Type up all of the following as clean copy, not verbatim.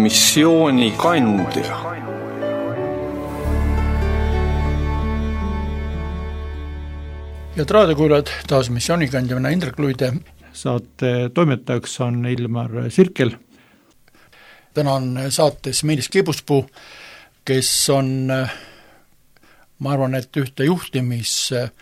missiooni kandja. Head raadiokuulajad, taas missioonikandjana Indrek Luide. Saate toimetajaks on Ilmar Sirkel. Täna on saates Meelis Kibuspuu, kes on, ma arvan, et ühte juhtimis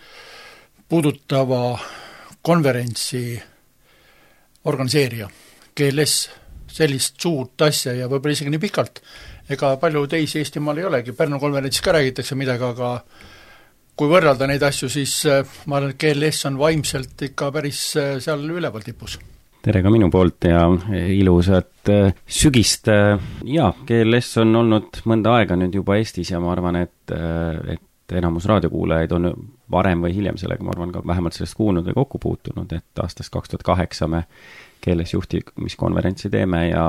puudutava konverentsi organiseerija. GLS, sellist suurt asja ja võib-olla isegi nii pikalt. Ega palju teisi Eestimaal ei olegi, Pärnu konverentsis ka räägitakse midagi, aga kui võrrelda neid asju, siis ma arvan, et GLS on vaimselt ikka päris seal üleval tipus. Tere ka minu poolt ja ilusat sügist. Ja, GLS on olnud mõnda aega nüüd juba Eestis ja ma arvan, et enamus raadiokuulajaid on varem või hiljem sellega, ma arvan, ka vähemalt sellest kuulnud või kokku puutunud, et aastast 2008 me GLS juhtimiskonverentsi teeme ja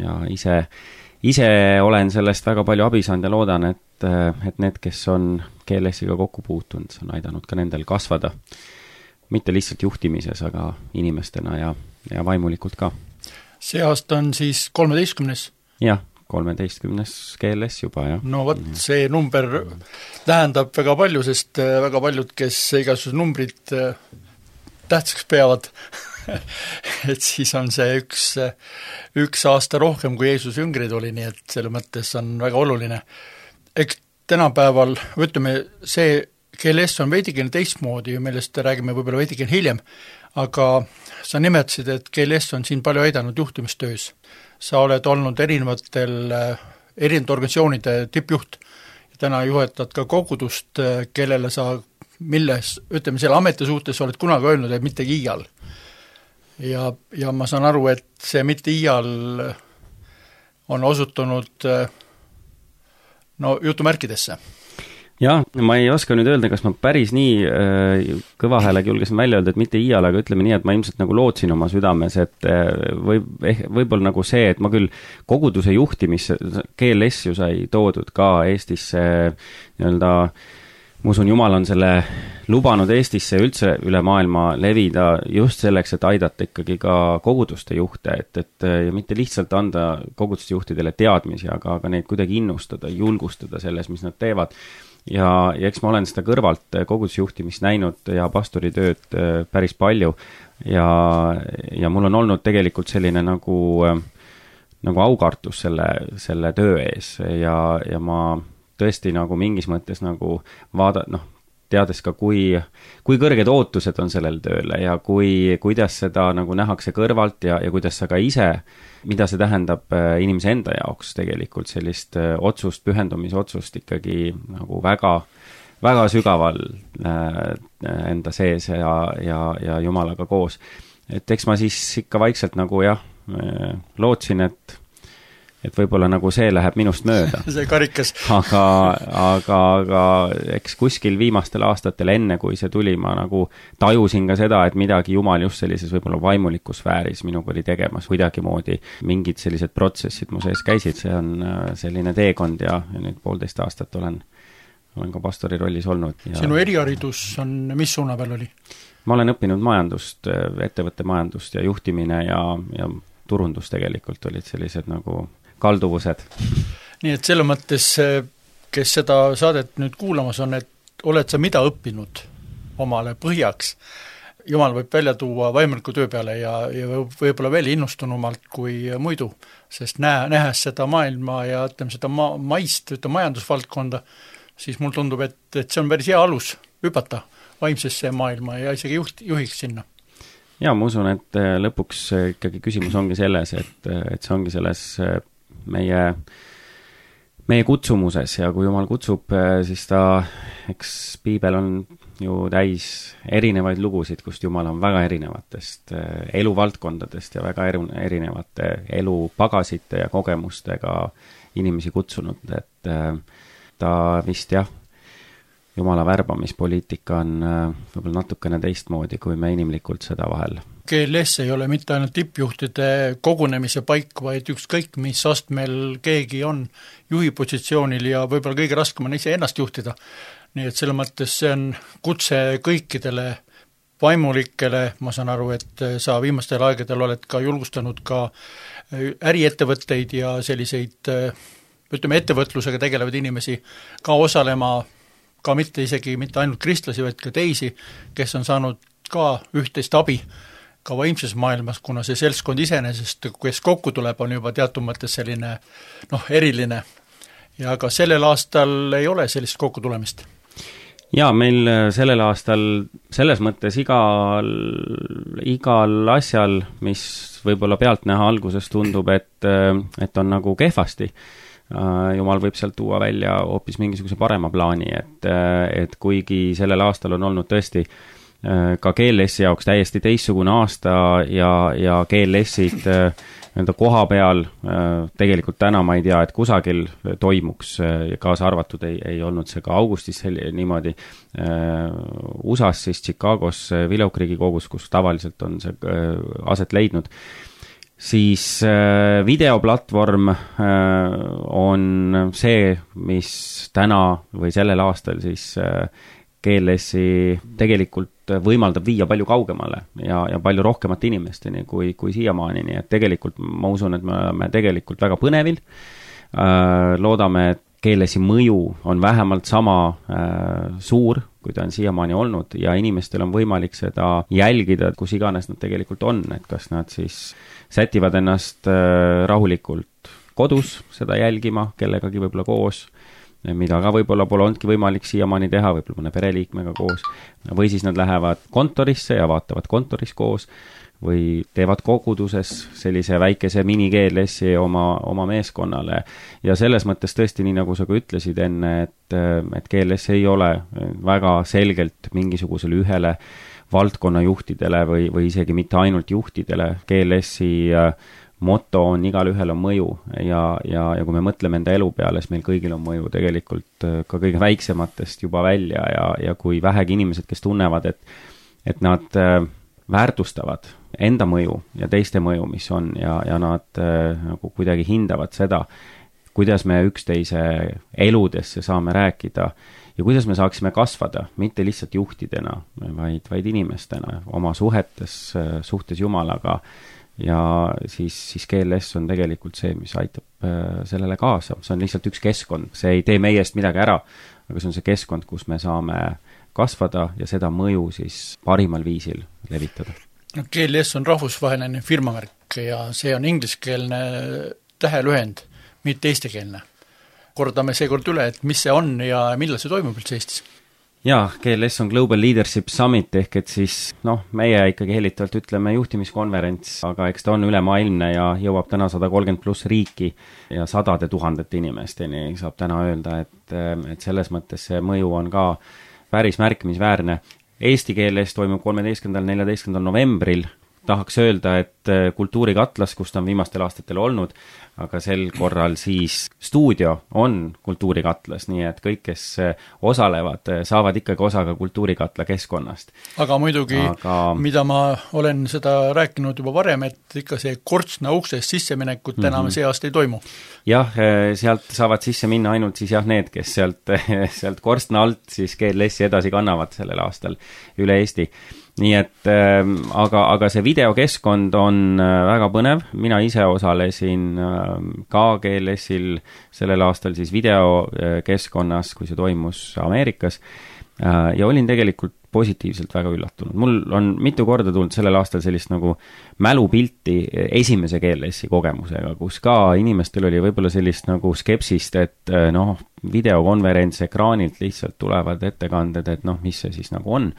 ise olen sellest väga palju abi saanud ja loodan, et need, kes on GLS-iga kokku puutunud, on aidanud ka nendel kasvada. Mitte lihtsalt juhtimises, aga inimestena ja vaimulikult ka. See aasta on siis 13. Jah, 13. GLS juba, jah. No võt, see number tähendab väga palju, sest väga paljud, kes igasugused numbrid tähtsaks peavad, et siis on see üks aasta rohkem, kui Jeesus jüngrid oli, nii et selle mõttes on väga oluline. Eks tänapäeval, ütleme, see GLS on veidikene teistmoodi, millest räägime võib-olla veidikene hiljem, aga sa nimetasid, et GLS on siin palju aidanud juhtimistöös. Sa oled olnud erinevate organisatsioonide tippjuht ja täna juhetad ka kogudust, kellele sa ütleme, selle ameti suhtes oled kunagi öelnud, et mitte iial. Ja ma saan aru, et see mitte iial on osutunud jutumärkidesse. Jah, ma ei oska nüüd öelda, kas ma päris nii kõva häälega julgesin välja öelda, et mitte iial, aga ütleme nii, et ma ilmselt nagu lootsin oma südames, et võib-olla nagu see, et ma küll koguduse juhtimisse, GLS ju sai toodud ka Eestisse nii-öelda, ma usun, Jumal on selle lubanud Eestisse üldse üle maailma levida just selleks, et aidata ikkagi ka koguduste juhte, et ja mitte lihtsalt anda koguduste juhtidele teadmisi, aga neid kuidagi innustada, julgustada selles, mis nad teevad. Ja eks ma olen seda kõrvalt kogudusjuhtimist näinud ja pastoritööd päris palju ja mul on olnud tegelikult selline nagu aukartus selle töö ees ja ma tõesti nagu mingis mõttes nagu teades ka, kui kõrged ootused on sellel tööle ja kuidas seda nagu nähakse kõrvalt ja kuidas sa ka ise, mida see tähendab inimese enda jaoks tegelikult sellist otsust, pühendumisotsust ikkagi nagu väga, väga sügaval enda sees ja Jumalaga koos. Et eks ma siis ikka vaikselt nagu lootsin, et võib-olla nagu see läheb minust mööda. See karikas. Aga eks kuskil viimastel aastatel enne, kui see tuli, ma nagu tajusin ka seda, et midagi Jumal just sellises võib-olla vaimulikus sfääris minuga oli tegemas kuidagimoodi. Mingid sellised protsessid mu sees käisid, see on selline teekond ja nüüd 1,5 aastat olen ka pastori rollis olnud. Sinu eriharidus on, mis suuna peal oli? Ma olen õppinud majandust, ettevõtte majandust ja juhtimine ja turundus tegelikult olid sellised nagu kalduvused. Nii et selle mõttes, kes seda saadet nüüd kuulamas on, et oled sa mida õppinud omale põhjaks, Jumal võib välja tuua vaimuliku töö peale ja võib-olla veel innustunumalt kui muidu, sest nähes seda maailma ja ütleme seda majandusvaldkonda, siis mul tundub, et see on päris hea alus hüpata vaimsesse maailma ja isegi juhiks sinna. Ja ma usun, et lõpuks ikkagi küsimus ongi selles, et see ongi selles meie kutsumuses ja kui Jumal kutsub, siis eks piibel on ju täis erinevaid lugusid, kust Jumal on väga erinevatest eluvaldkondadest ja väga erinevate elupagasite ja kogemustega inimesi kutsunud, et ta vist Jumala värbamispoliitika on võib-olla natukene teistmoodi, kui me inimlikult seda vahel. GLS ei ole mitte ainult tippjuhtide kogunemise paik, vaid ükskõik, mis astmel keegi on juhi positsioonil ja võib-olla kõige raskem on ise ennast juhtida. Nii et selle mõttes see on kutse kõikidele vaimulikele, ma saan aru, et sa viimastel aegadel oled ka julgustanud ka äriettevõtteid ja selliseid, ütleme, ettevõtlusega tegelevaid inimesi ka osalema, ka isegi mitte ainult kristlasi, vaid ka teisi, kes on saanud ka üht-teist abi ka vaimses maailmas, kuna see seltskond iseenesest, kes kokku tuleb, on juba teatud mõttes selline eriline. Ja ka sellel aastal ei ole sellist kokkutulemist. Jaa, meil sellel aastal selles mõttes igal asjal, mis võib-olla pealtnäha alguses tundub, et on nagu kehvasti, Jumal võib sealt tuua välja hoopis mingisuguse parema plaani, et kuigi sellel aastal on olnud tõesti ka GLS-i jaoks täiesti teistsugune aasta ja GLS-id koha peal tegelikult täna ma ei tea, et kusagil toimuks, kaasa arvatud ei olnud see ka augustis niimoodi USAs, siis Chicagos Willow Creeki kogus, kus tavaliselt on see aset leidnud, siis videoplatvorm on see, mis täna või sellel aastal siis GLS-i tegelikult võimaldab viia palju kaugemale ja palju rohkemat inimesteni kui siiamaani, nii et tegelikult ma usun, et me oleme tegelikult väga põnevil. Loodame, et GLS-i mõju on vähemalt sama suur, kui ta on siiamaani olnud ja inimestel on võimalik seda jälgida, kus iganes nad tegelikult on, et kas nad siis sätivad ennast rahulikult kodus seda jälgima, kellegagi võib-olla koos, mida ka võib-olla pole olnudki võimalik siiamaani teha, võib-olla mõne pereliikmega koos, või siis nad lähevad kontorisse ja vaatavad kontoris koos, või teevad koguduses sellise väikese mini-GLS-i oma meeskonnale. Ja selles mõttes tõesti, nii nagu sa ka ütlesid enne, et GLS ei ole väga selgelt mingisugusele ühele valdkonnajuhtidele või isegi mitte ainult juhtidele. GLS-i moto on igal ühel on mõju ja kui me mõtleme enda elu peale, siis meil kõigil on mõju tegelikult ka kõige väiksematest juba välja ja kui vähegi inimesed, kes tunnevad, et nad väärtustavad enda mõju ja teiste mõju, mis on ja nad nagu kuidagi hindavad seda, kuidas me üksteise eludesse saame rääkida ja kuidas me saaksime kasvada, mitte lihtsalt juhtidena, vaid inimestena oma suhtes Jumalaga. Ja siis GLS on tegelikult see, mis aitab sellele kaasa. See on lihtsalt üks keskkond. See ei tee meiest midagi ära, aga see on see keskkond, kus me saame kasvada ja seda mõju siis parimal viisil levitada. GLS on rahvusvaheline firmamärk ja see on ingliskeelne tähelühend, mitte eestikeelne. Kordame seekord üle, et mis see on ja millal see toimub üldse Eestis? Jaa, GLS on Global Leadership Summit ehk et siis, meie ikkagi hellitavalt ütleme juhtimiskonverents, aga eks ta on ülemaailmne ja jõuab täna 130+ riiki ja sadade tuhandete inimesteni saab täna öelda, et selles mõttes see mõju on ka päris märkimisväärne. Eesti GLS toimub 13.–14. novembril, tahaks öelda, et kultuurikatlas, kus ta on viimastel aastatel olnud, aga sel korral siis stuudio on kultuurikatlas, nii et kõik, kes osalevad, saavad ikkagi osa ka kultuurikatla keskkonnast. Aga muidugi, mida ma olen seda rääkinud juba varem, et ikka see kortsna uksest sisseminekut enam see aasta ei toimu. Jah, sealt saavad sisse minna ainult siis need, kes sealt kortsna alt siis GLS-i edasi kannavad sellel aastal üle Eesti. Nii et, aga see videokeskkond on väga põnev, mina ise osalesin ka GLS-il sellel aastal siis videokeskkonnas, kui see toimus Ameerikas ja olin tegelikult positiivselt väga üllatunud. Mul on mitu korda tulnud sellel aastal sellist nagu mälupilti esimese GLS-i kogemusega, kus ka inimestel oli võib-olla sellist nagu skepsist, et videokonverents ekraanilt lihtsalt tulevad ettekanded, et mis see siis nagu on.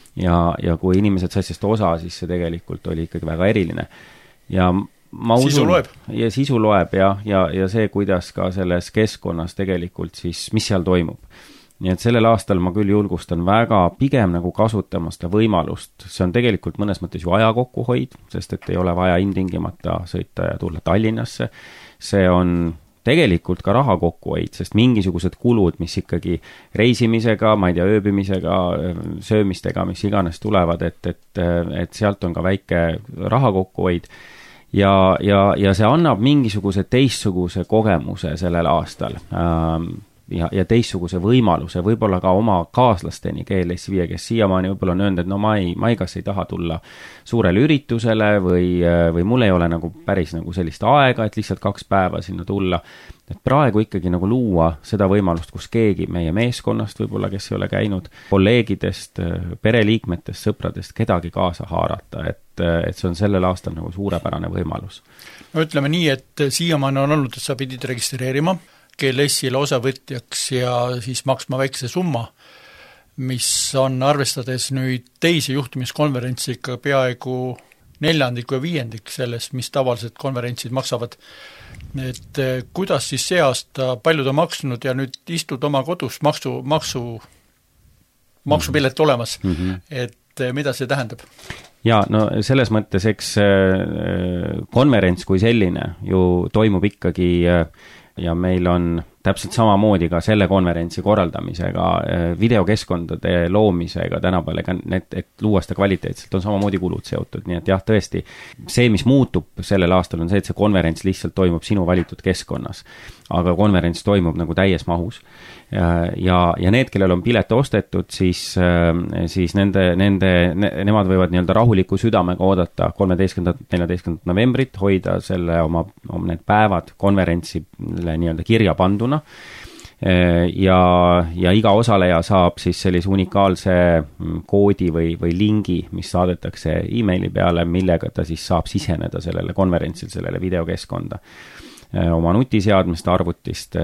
Ja kui inimesed said sest osa, siis see tegelikult oli ikkagi väga eriline. Ja ma usun, sisu loeb. Ja sisu loeb ja see, kuidas ka selles keskkonnas tegelikult siis, mis seal toimub. Nii et sellel aastal ma küll julgustan väga pigem nagu kasutama seda võimalust. See on tegelikult mõnes mõttes ju aja kokkuhoid, sest et ei ole vaja ilmtingimata sõita ja tulla Tallinnasse. See on tegelikult ka raha kokkuhoid, sest mingisugused kulud, mis ikkagi reisimisega, ma ei tea, ööbimisega, söömistega, mis iganes tulevad, et sealt on ka väike raha kokkuhoid ja see annab mingisuguse teistsuguse kogemuse sellel aastal. ja teistsuguse võimaluse võib-olla ka oma kaaslasteni GLS viia, kes siiamaani võib-olla on öelnud, et no ma ei kas ei taha tulla suurele üritusele või mul ei ole nagu päris nagu sellist aega, et lihtsalt 2 päeva sinna tulla. Et praegu ikkagi nagu luua seda võimalust, kus keegi meie meeskonnast võib-olla, kes ei ole käinud, kolleegidest, pereliikmetest, sõpradest, kedagi kaasa haarata, et see on sellel aastal nagu suurepärane võimalus. No ütleme nii, et siiamaani on olnud, et sa pidid registreerima GLS-ile osavõtjaks ja siis maksma väikse summa, mis on arvestades nüüd teisi juhtimiskonverentsi ikka peaaegu 4 ja 5 sellest, mis tavaliselt konverentsid maksavad. Et kuidas siis see aasta paljud on maksnud ja nüüd istud oma kodus maksupilet olemas, et mida see tähendab? Ja no selles mõttes, eks konverents kui selline ju toimub ikkagi ja meil on täpselt samamoodi ka selle konverentsi korraldamisega, videokeskkondade loomisega tänapäeval, et luua seda kvaliteetselt, on samamoodi kulud seotud, nii et jah, tõesti, see, mis muutub sellel aastal, on see, et see konverents lihtsalt toimub sinu valitud keskkonnas, aga konverents toimub nagu täies mahus. Ja need, kellel on pilet ostetud, siis nemad võivad nii-öelda rahuliku südamega oodata 13.–14. novembrit, hoida selle oma need päevad konverentsile nii-öelda kirja panduna ja iga osaleja saab siis sellise unikaalse koodi või lingi, mis saadetakse e-maili peale, millega ta siis saab siseneda sellele konverentsil, sellele videokeskkonda oma nutiseadmest, arvutist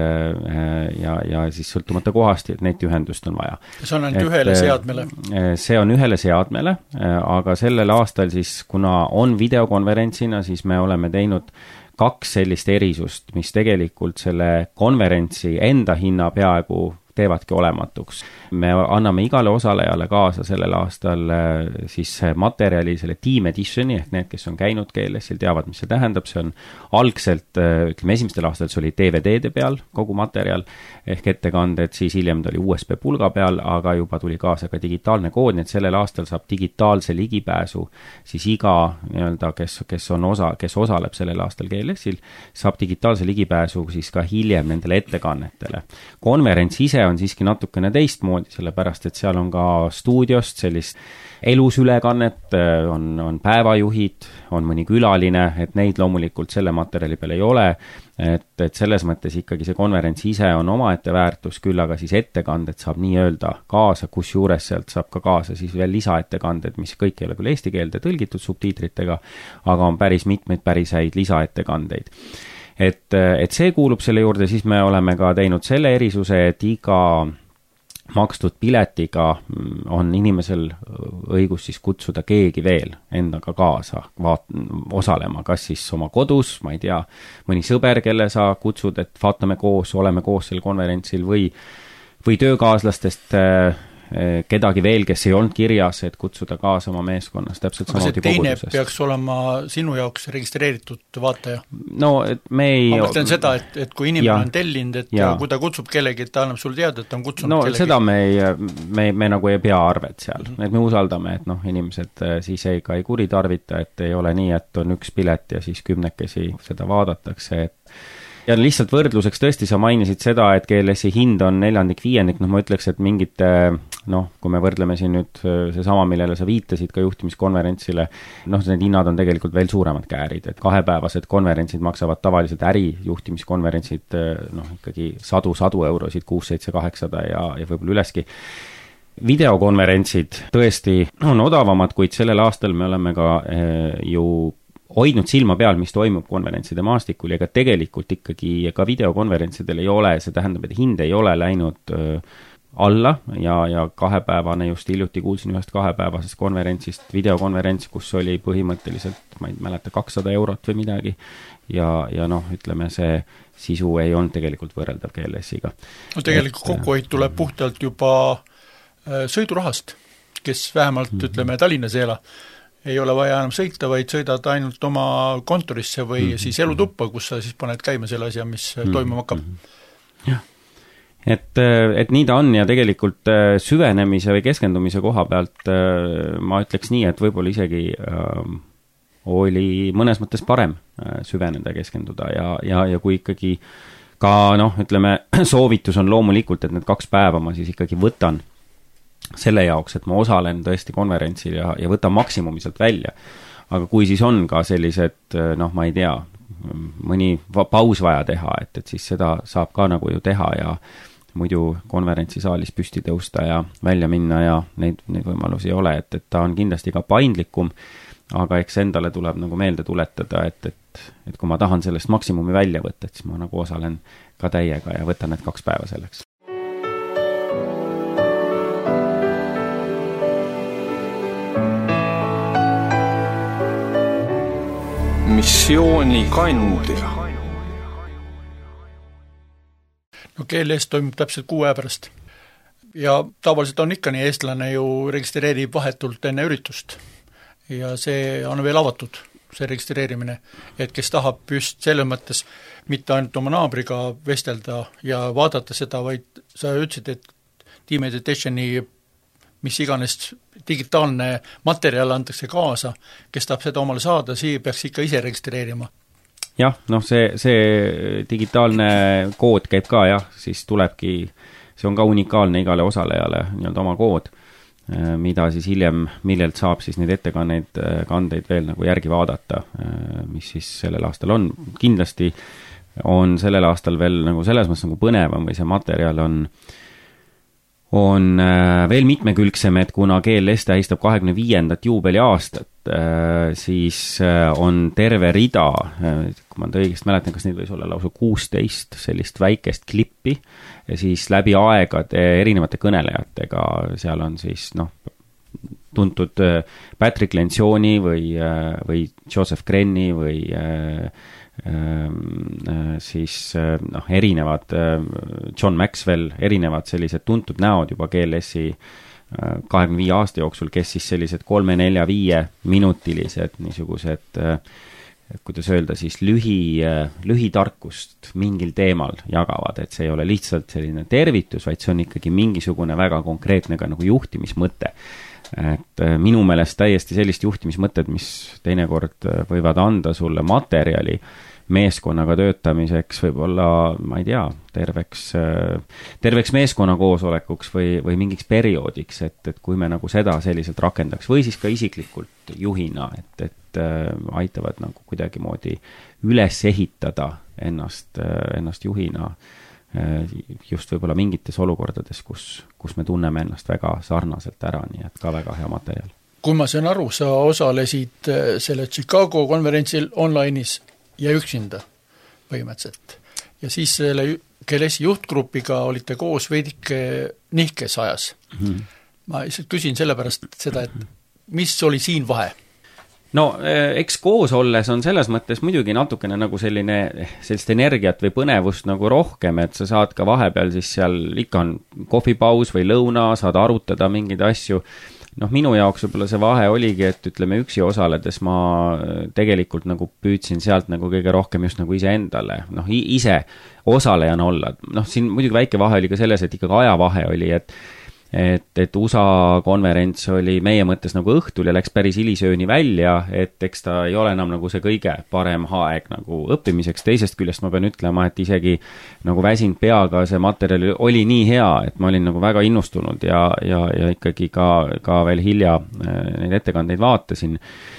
ja siis sõltumata kohast, et netiühendust on vaja. See on ainult ühele seadmele? See on ühele seadmele, aga sellel aastal siis, kuna on videokonverentsina, siis me oleme teinud 2 sellist erisust, mis tegelikult selle konverentsi enda hinna peaaegu teevadki olematuks. Me anname igale osalejale kaasa sellel aastal siis materjali, selle Team Editioni, ehk need, kes on käinud GLS-il, teavad, mis see tähendab, see on algselt, ütleme, esimestel aastal see oli DVD-de peal kogu materjal, ehk ettekanded, siis hiljem ta oli USB pulga peal, aga juba tuli kaasa ka digitaalne kood, nii et sellel aastal saab digitaalse ligipääsu siis iga nii-öelda, kes osaleb sellel aastal GLS-il, saab digitaalse ligipääsu siis ka hiljem nendele ettekannetele. Konverents ise on siiski natukene teistmoodi, sellepärast, et seal on ka stuudiost sellist elusülekannet, on päevajuhid, on mõni külaline, et neid loomulikult selle materjali peal ei ole, et selles mõttes ikkagi see konverents ise on omaette väärtus, küll aga siis ettekanded saab nii öelda kaasa, kus juures sealt saab ka kaasa siis veel lisaettekanded, mis kõik ei ole küll eesti keelde tõlgitud subtiitritega, aga on päris mitmeid päris häid lisaettekandeid. Et see kuulub selle juurde, siis me oleme ka teinud selle erisuse, et iga makstud piletiga on inimesel õigus siis kutsuda keegi veel endaga kaasa osalema, kas siis oma kodus, ma ei tea, mõni sõber, kelle sa kutsud, et vaatame koos, oleme koos sel konverentsil või töökaaslastest kedagi veel, kes ei olnud kirjas, et kutsuda kaasa oma meeskonnas täpselt aga see teine peaks olema sinu jaoks registreeritud vaataja? No, et me ei... Ma mõtlen seda, et kui inimene on tellinud, et kui ta kutsub kellegi, et ta annab sulle teada, et ta on kutsunud kellegi. Seda me nagu ei pea arvet seal. Et me usaldame, et inimesed siis ei kuritarvita, et ei ole nii, et on üks pilet ja siis 10 seda vaadatakse, ja lihtsalt võrdluseks tõesti sa mainisid seda, et GLS-i hind on 4/5, ma ütleks, et mingite, kui me võrdleme siin nüüd seesama, millele sa viitasid ka juhtimiskonverentsile, need hinnad on tegelikult veel suuremad käärid, et 2-päevased konverentsid maksavad tavaliselt ärijuhtimiskonverentsid ikkagi sadu eurosid, 6, 7, 800 ja võib-olla üleski. Videokonverentsid tõesti on odavamad, kuid sellel aastal me oleme ka ju hoidnud silma peal, mis toimub konverentside maastikul ja ka tegelikult ikkagi ka videokonverentsidel ei ole, see tähendab, et hind ei ole läinud alla ja 2-päevane just hiljuti kuulsin ühest 2-päevasest konverentsist, videokonverents, kus oli põhimõtteliselt, ma ei mäleta, 200 eurot või midagi ja ütleme, see sisu ei olnud tegelikult võrreldav GLS-iga. No tegelikult kokkuhoid tuleb puhtalt juba sõidurahast, kes vähemalt, ütleme, Tallinnas ei ela. Ei ole vaja enam sõita, vaid sõidad ainult oma kontorisse või siis elutuppa, kus sa siis paned käima selle asja, mis toimuma hakkab. Jah. Et nii ta on ja tegelikult süvenemise või keskendumise koha pealt ma ütleks nii, et võib-olla isegi oli mõnes mõttes parem süveneda ja keskenduda ja kui ikkagi ka ütleme, soovitus on loomulikult, et need 2 päeva ma siis ikkagi võtan selle jaoks, et ma osalen tõesti konverentsil ja võtan maksimumi sealt välja. Aga kui siis on ka sellised, ma ei tea, mõni paus vaja teha, et siis seda saab ka nagu ju teha ja muidu konverentsisaalis püsti tõusta ja välja minna ja neid võimalusi ei ole, et ta on kindlasti ka paindlikum, aga eks endale tuleb nagu meelde tuletada, et kui ma tahan sellest maksimumi välja võtta, et siis ma nagu osalen ka täiega ja võtan need 2 päeva selleks. Missioonikandja. GLS toimub täpselt 6 aja pärast. Ja tavaliselt on ikka nii, eestlane ju registreerib vahetult enne üritust. Ja see on veel avatud, see registreerimine. Et kes tahab just selles mõttes mitte ainult oma naabriga vestelda ja vaadata seda, vaid sa ütlesid, et Team Editationi mis iganes digitaalne materjal antakse kaasa, kes tahab seda omale saada, siis peaks ikka ise registreerima. Jah, see digitaalne kood käib ka, jah, siis tulebki, see on ka unikaalne igale osalejale nii-öelda oma kood, mida siis hiljem, millelt saab siis neid kandeid veel nagu järgi vaadata, mis siis sellel aastal on. Kindlasti on sellel aastal veel nagu selles mõttes nagu põnevam või see materjal on veel mitmekülgsem, et kuna GLS tähistab 25. juubeli aastat, siis on terve rida, kui ma õigesti mäletan, kas neid võis olla lausa 16 sellist väikest klippi ja siis läbi aegade erinevate kõnelejatega, seal on siis tuntud Patrick Lencioni või Joseph Grenni või siis erinevad John Maxwell, erinevad sellised tuntud näod juba GLS-i 25 aasta jooksul, kes siis sellised 3, 4, 5 minutilised niisugused, kuidas öelda siis lühitarkust mingil teemal jagavad, et see ei ole lihtsalt selline tervitus, vaid see on ikkagi mingisugune väga konkreetne ka nagu juhtimismõte. Et minu meelest täiesti sellist juhtimismõtted, mis teinekord võivad anda sulle materjali meeskonnaga töötamiseks, võib-olla, ma ei tea, terveks meeskonna koosolekuks või mingiks perioodiks, et kui me nagu seda selliselt rakendaks või siis ka isiklikult juhina, et aitavad nagu kuidagimoodi üles ehitada ennast juhina just võib-olla mingites olukordades, kus me tunneme ennast väga sarnaselt ära, nii et ka väga hea materjal. Kui ma saan aru, sa osalesid selle Chicago konverentsil online'is ja üksinda põhimõtteliselt. Ja siis selle GLS-i juhtgrupiga olite koos veidike nihkes ajas. Ma lihtsalt küsin sellepärast seda, et mis oli siin vahe? Eks koos olles on selles mõttes muidugi natukene nagu sellist energiat või põnevust nagu rohkem, et sa saad ka vahepeal siis seal ikka on kohvipaus või lõuna, saad arutada mingeid asju. Minu jaoks võib-olla see vahe oligi, et ütleme üksi osaledes ma tegelikult nagu püüdsin sealt nagu kõige rohkem just nagu ise endale, ise osalejana olla. Siin muidugi väike vahe oli ka selles, et ikkagi ajavahe oli, et USA konverents oli meie mõttes nagu õhtul ja läks päris hilisööni välja, et eks ta ei ole enam nagu see kõige parem aeg nagu õppimiseks. Teisest küljest ma pean ütlema, et isegi nagu väsinud peaga see materjal oli nii hea, et ma olin nagu väga innustunud ja ikkagi ka veel hilja neid ettekandeid vaatasin.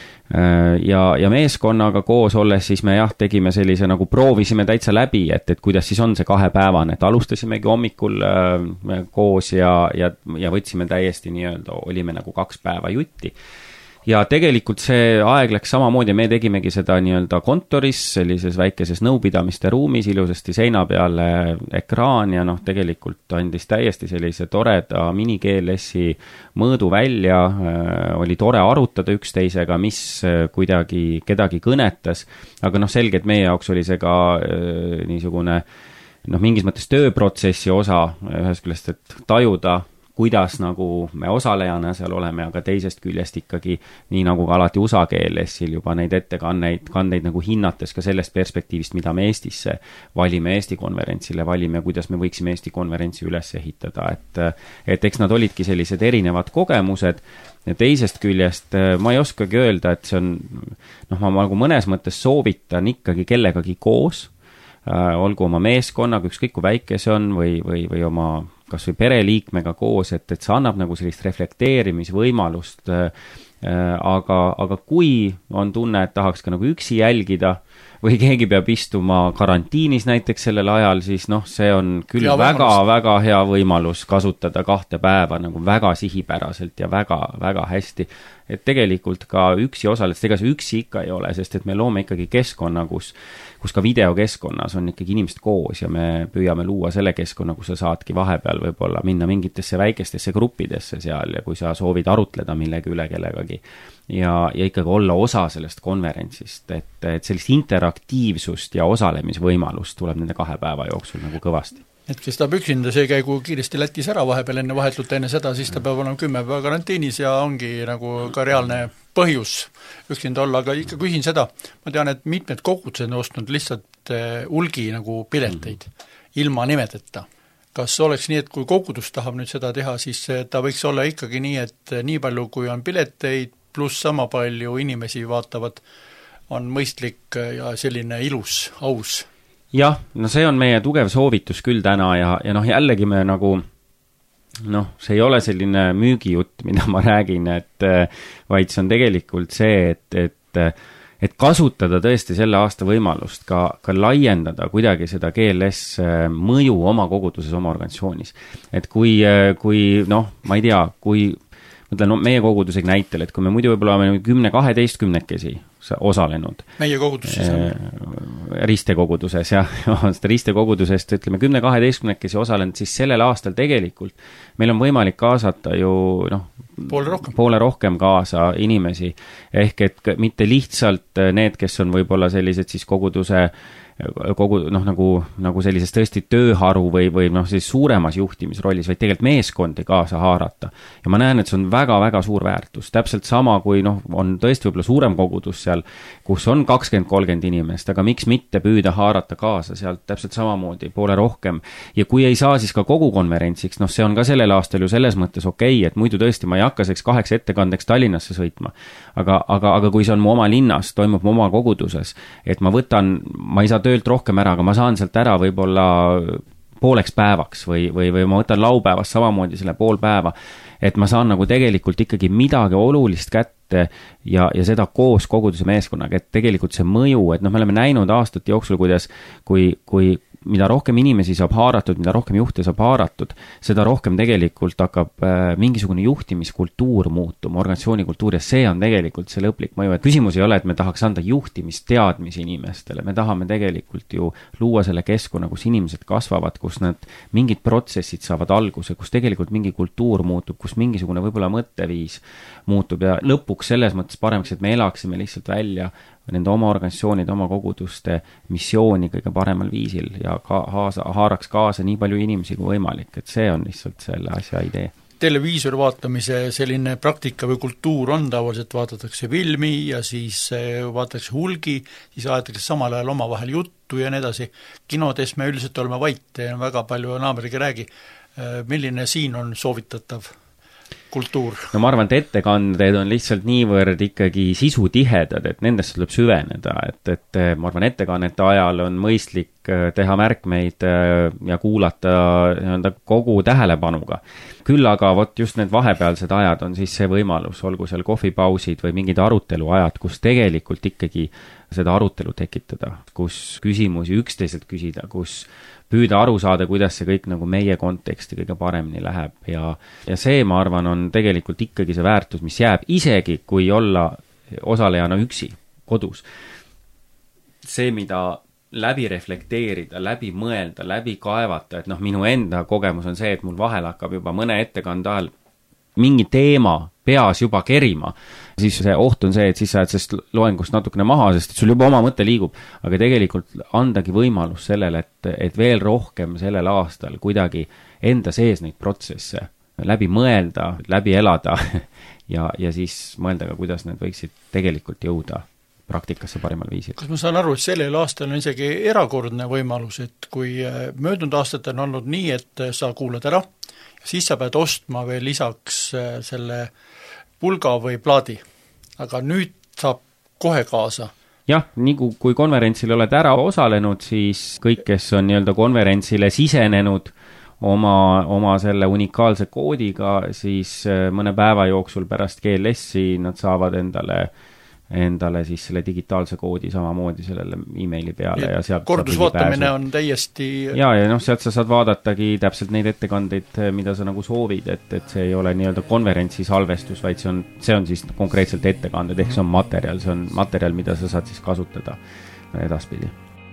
Ja meeskonnaga koos olles siis me tegime sellise nagu proovisime täitsa läbi, et kuidas siis on see 2-päevane, et alustasimegi hommikul koos ja võtsime täiesti nii-öelda, olime nagu 2 päeva jutti. Ja tegelikult see aeg läks samamoodi, me tegimegi seda nii-öelda kontoris, sellises väikeses nõupidamiste ruumis, ilusasti seina peale ekraan ja tegelikult andis täiesti sellise toreda mini-GLS-i mõõdu välja, oli tore arutada üksteisega, mis kuidagi kedagi kõnetas, aga selge, et meie jaoks oli see ka niisugune mingis mõttes tööprotsessi osa ühest küljest, et tajuda, kuidas nagu me osalejana seal oleme, aga teisest küljest ikkagi, nii nagu ka alati USA GLS-il juba neid kandeid nagu hinnates ka sellest perspektiivist, mida me Eestisse valime, Eesti konverentsile valime, kuidas me võiksime Eesti konverentsi üles ehitada, et eks nad olidki sellised erinevad kogemused ja teisest küljest ma ei oskagi öelda, et see on, ma nagu mõnes mõttes soovitan ikkagi kellegagi koos, olgu oma meeskonnaga, ükskõik kui väike see on, või oma kas või pereliikmega koos, et see annab nagu sellist reflekteerimisvõimalust, aga kui on tunne, et tahaks ka nagu üksi jälgida või keegi peab istuma karantiinis näiteks sellel ajal, siis see on küll väga hea võimalus kasutada 2 päeva nagu väga sihipäraselt ja väga hästi. Et tegelikult ka üksi osaledes, ega see üksi ikka ei ole, sest et me loome ikkagi keskkonna, kus ka videokeskkonnas on ikkagi inimesed koos ja me püüame luua selle keskkonna, kus sa saadki vahepeal võib-olla minna mingitesse väikestesse gruppidesse seal ja kui sa soovid arutleda millegi üle kellegagi ja ikkagi olla osa sellest konverentsist, et sellist interaktiivsust ja osalemisvõimalust tuleb nende 2 päeva jooksul nagu kõvasti. Et kes tahab üksinda, see käigu kiiresti Lätis ära vahepeal vahetult enne seda, siis ta peab olema 10 päeva karantiinis ja ongi nagu ka reaalne põhjus üksinda olla, aga ikka küsin seda, ma tean, et mitmed kogudused on ostnud lihtsalt hulgi nagu pileteid ilma nimedeta. Kas oleks nii, et kui kogudus tahab nüüd seda teha, siis ta võiks olla ikkagi nii, et nii palju kui on pileteid, pluss sama palju inimesi vaatavad, on mõistlik ja selline ilus, aus? Jah, see on meie tugev soovitus küll täna ja jällegi me nagu see ei ole selline müügijutt, mida ma räägin, vaid see on tegelikult see, et kasutada tõesti selle aasta võimalust ka laiendada kuidagi seda GLS mõju oma koguduses, oma organisatsioonis. Et kui ma ei tea, kui mõtlen meie kogudusega näitel, et kui me muidu võib-olla oleme 10-12 osalenud. Meie koguduses ristekoguduses, seda ristekogudusest ütleme 10-12 osalenud, siis sellel aastal tegelikult meil on võimalik kaasata ju poole rohkem kaasa inimesi, ehk et mitte lihtsalt need, kes on võib-olla sellised siis koguduse nagu sellises tõesti tööharu või siis suuremas juhtimisrollis, vaid tegelikult meeskondi kaasa haarata. Ja ma näen, et see on väga-väga suur väärtus. Täpselt sama, kui on tõesti võib-olla suurem kogudus seal, kus on 20-30 inimest, aga miks mitte püüda haarata kaasa sealt täpselt samamoodi poole rohkem. Ja kui ei saa siis ka kogu konverentsiks, see on ka sellel aastal ju selles mõttes okei, et muidu tõesti ma ei hakka 8 ettekandeks Tallinnasse sõitma. Aga kui see on mu oma linnas, toimub mu oma koguduses, et ma ei saa töölt rohkem ära, aga ma saan sealt ära võib-olla pooleks päevaks või ma võtan laupäevast samamoodi selle pool päeva, et ma saan nagu tegelikult ikkagi midagi olulist kätte ja seda koos koguduse meeskonnaga, et tegelikult see mõju, et me oleme näinud aastate jooksul, kuidas kui mida rohkem inimesi saab haaratud, mida rohkem juhte saab haaratud, seda rohkem tegelikult hakkab mingisugune juhtimiskultuur muutuma, organisatsiooni kultuur, ja see on tegelikult see lõplik mõju. Et küsimus ei ole, et me tahaks anda juhtimisteadmisi inimestele, me tahame tegelikult ju luua selle keskkonna, kus inimesed kasvavad, kus nad mingid protsessid saavad alguse, kus tegelikult mingi kultuur muutub, kus mingisugune võib-olla mõtteviis muutub ja lõpuks selles mõttes paremaks, et me elaksime lihtsalt välja nende oma organisatsioonide, oma koguduste missiooni kõige paremal viisil ja haaraks kaasa nii palju inimesi kui võimalik, et see on lihtsalt selle asja idee. Televiisori vaatamise selline praktika või kultuur on tavaliselt, vaadatakse filmi ja siis vaadatakse hulgi, siis aetakse samal ajal omavahel juttu ja nii edasi. Kinodes me üldiselt oleme vait, väga palju naaberiga räägi. Milline siin on soovitatav kultuur? Ma arvan, et ettekanded on lihtsalt niivõrd ikkagi sisutihedad, et nendest tuleb süveneda, et ma arvan, ettekannete ajal on mõistlik teha märkmeid ja kuulata kogu tähelepanuga. Küll aga just need vahepealsed ajad on siis see võimalus, olgu seal kohvipausid või mingid aruteluajad, kus tegelikult ikkagi seda arutelu tekitada, kus küsimusi üksteiselt küsida, kus püüda aru saada, kuidas see kõik nagu meie konteksti kõige paremini läheb ja see, ma arvan, on tegelikult ikkagi see väärtus, mis jääb isegi, kui olla osalejana üksi kodus. See, mida läbi reflekteerida, läbi mõelda, läbi kaevata, et minu enda kogemus on see, et mul vahel hakkab juba mõne ettekande ajal mingi teema peas juba kerima, siis see oht on see, et siis sa jääd sellest loengust natukene maha, sest sul juba oma mõte liigub, aga tegelikult andagi võimalus sellele, et veel rohkem sellel aastal kuidagi enda sees neid protsesse läbi mõelda, läbi elada ja siis mõelda ka, kuidas need võiksid tegelikult jõuda praktikasse parimal viisil. Kas ma saan aru, et sellel aastal on isegi erakordne võimalus, et kui möödunud aastatel on olnud nii, et sa kuulad ära, siis sa pead ostma veel lisaks selle pulga või plaadi. Aga nüüd saab kohe kaasa. jah, nii kui konverentsil oled ära osalenud, siis kõik, kes on nii-öelda konverentsile sisenenud oma selle unikaalse koodiga, siis mõne päeva jooksul pärast GLS-i nad saavad endale siis selle digitaalse koodi samamoodi sellele emaili peale ja sealt kordusvaatamine on täiesti ja sealt sa saad vaadatagi täpselt neid ettekandeid, mida sa nagu soovid, et see ei ole nii-öelda konverentsi salvestus, vaid see on siis konkreetselt ettekanded, ehk see on materjal, mida sa saad siis kasutada edaspidi.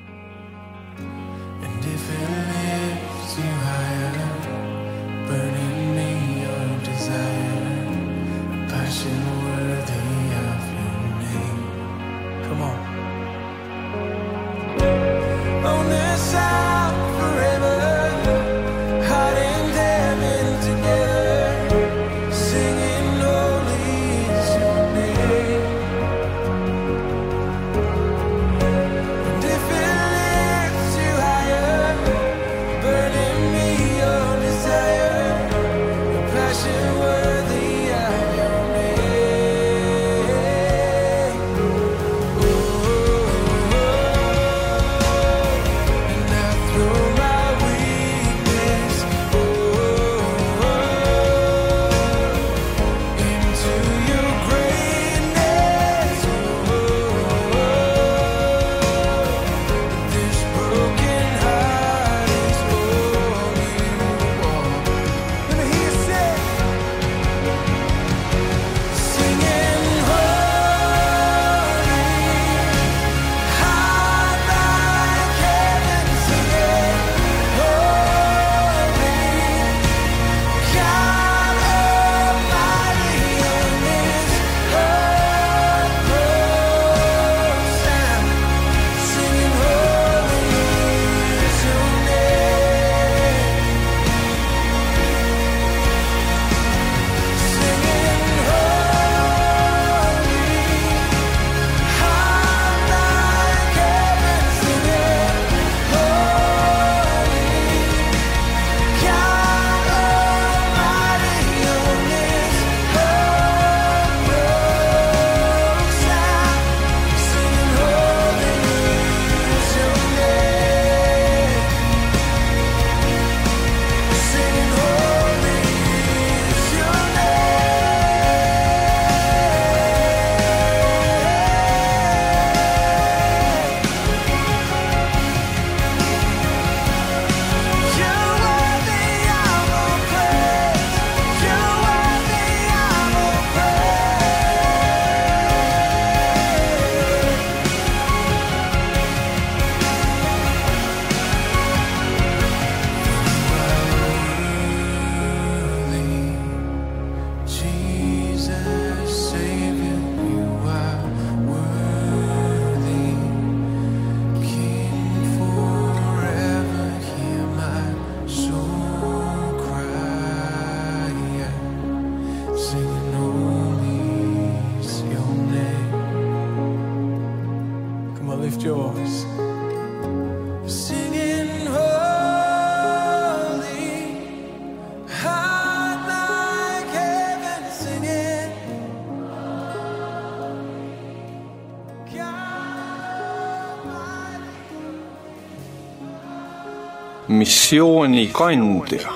Missioonikandja.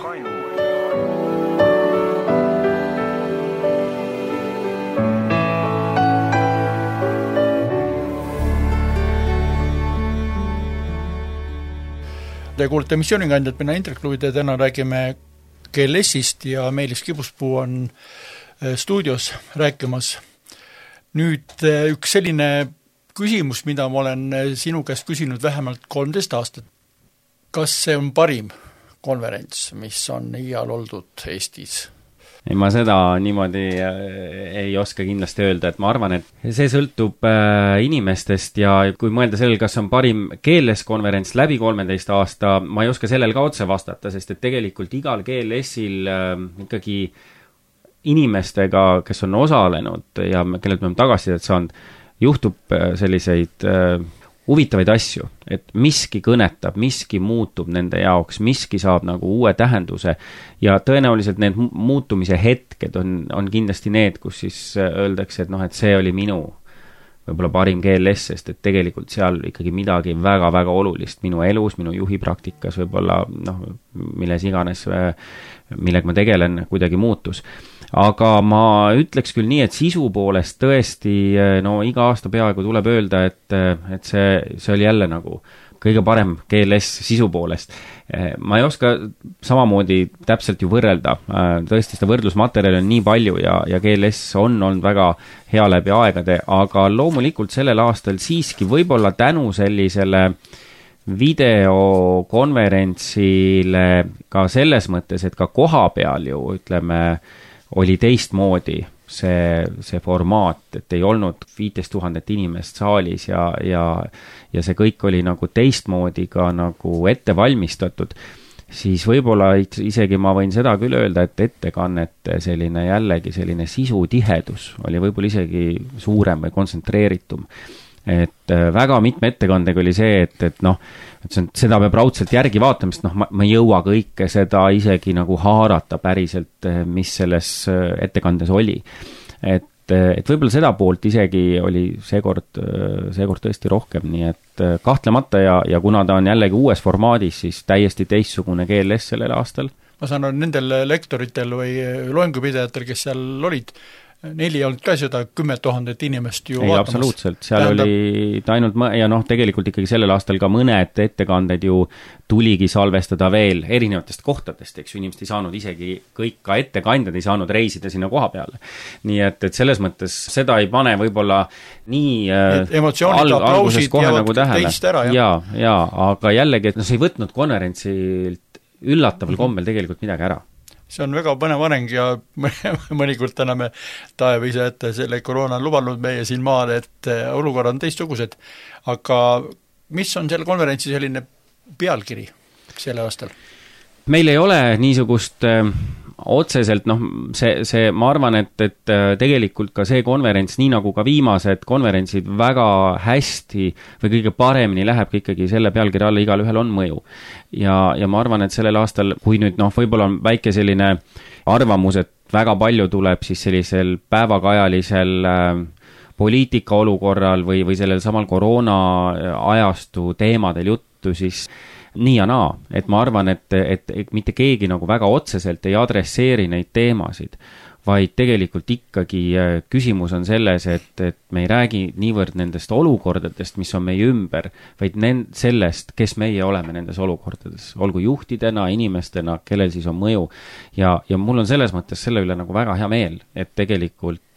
Te kuulete Missioonikandjat, mina Indrek Luid ja täna räägime GLS-ist ja Meelis Kibuspuu on stuudios rääkimas. Nüüd üks selline küsimus, mida ma olen sinu käest küsinud vähemalt 13 aastat. Kas see on parim konverents, mis on iial oldud Eestis? Ei, ma seda niimoodi ei oska kindlasti öelda, et ma arvan, et see sõltub inimestest ja kui mõelda sellel, kas on parim GLS-konverents läbi 13 aasta, ma ei oska sellel ka otse vastata, sest et tegelikult igal GLS-il ikkagi inimestega, kes on osalenud ja kellelt me oleme tagasisidet saanud, juhtub selliseid huvitavaid asju, et miski kõnetab, miski muutub nende jaoks, miski saab nagu uue tähenduse ja tõenäoliselt need muutumise hetked on kindlasti need, kus siis öeldakse, et noh, et see oli minu võib-olla parim GLS, sest et tegelikult seal ikkagi midagi väga-väga olulist minu elus, minu juhipraktikas võib-olla milles iganes, millega ma tegelen, kuidagi muutus. Aga ma ütleks küll nii, et sisu poolest tõesti, iga aasta peaaegu tuleb öelda, et see oli jälle nagu kõige parem GLS sisu poolest. Ma ei oska samamoodi täpselt ju võrrelda, tõesti seda võrdlusmaterjali on nii palju ja GLS on olnud väga hea läbi aegade, aga loomulikult sellel aastal siiski võib-olla tänu sellisele videokonverentsile ka selles mõttes, et ka koha peal ju ütleme, oli teistmoodi see formaat, et ei olnud 15 000 inimest saalis ja see kõik oli nagu teistmoodi ka nagu ette valmistatud, siis võib-olla isegi ma võin seda küll öelda, et ettekannete selline jällegi selline sisutihedus oli võib-olla isegi suurem või kontsentreeritum. Et väga mitme ettekandega oli see, et seda peab raudselt järgi vaatama, sest ma ei jõua kõike seda isegi nagu haarata päriselt, mis selles ettekandes oli. Et võib-olla seda poolt isegi oli seekord tõesti rohkem, nii et kahtlemata ja kuna ta on jällegi uues formaadis, siis täiesti teistsugune GLS sellel aastal. Ma saan aru, nendel lektoritel või loengupidajatel, kes seal olid, neil ei olnud ka seda 10 000 inimest ju vaatamas. Absoluutselt, seal oli ta ainult ja tegelikult ikkagi sellel aastal ka mõned ettekanded ju tuligi salvestada veel erinevatest kohtadest, eks ju, inimesed ei saanud isegi kõik ka ettekandjad ei saanud reisida sinna koha peale. Nii et selles mõttes seda ei pane võib-olla nii emotsioonid, aplausid jäävad nagu teist ära. Ja, aga jällegi, et see ei võtnud konverentsilt üllataval kombel tegelikult midagi ära. See on väga põnev areng ja mõnikord täname Taev ise, et selle koroona on lubanud meie siin maal, et olukorrad on teistsugused. Aga mis on selle konverentsi selline pealkiri selle aastal? Meil ei ole niisugust otseselt, see ma arvan, et tegelikult ka see konverents, nii nagu ka viimased konverentsid väga hästi või kõige paremini läheb ikkagi selle pealkirja alla, igal ühel on mõju. Ja ma arvan, et sellel aastal, kui nüüd võib-olla on väike selline arvamus, et väga palju tuleb siis sellisel päevakajalisel poliitika olukorral või sellel samal koroona ajastu teemadel juttu, siis nii ja naa, et ma arvan, et mitte keegi nagu väga otseselt ei adresseeri neid teemasid, vaid tegelikult ikkagi küsimus on selles, et me ei räägi niivõrd nendest olukordadest, mis on meie ümber, vaid sellest, kes meie oleme nendes olukordades, olgu juhtidena, inimestena, kellel siis on mõju. Ja mul on selles mõttes selle üle nagu väga hea meel, et tegelikult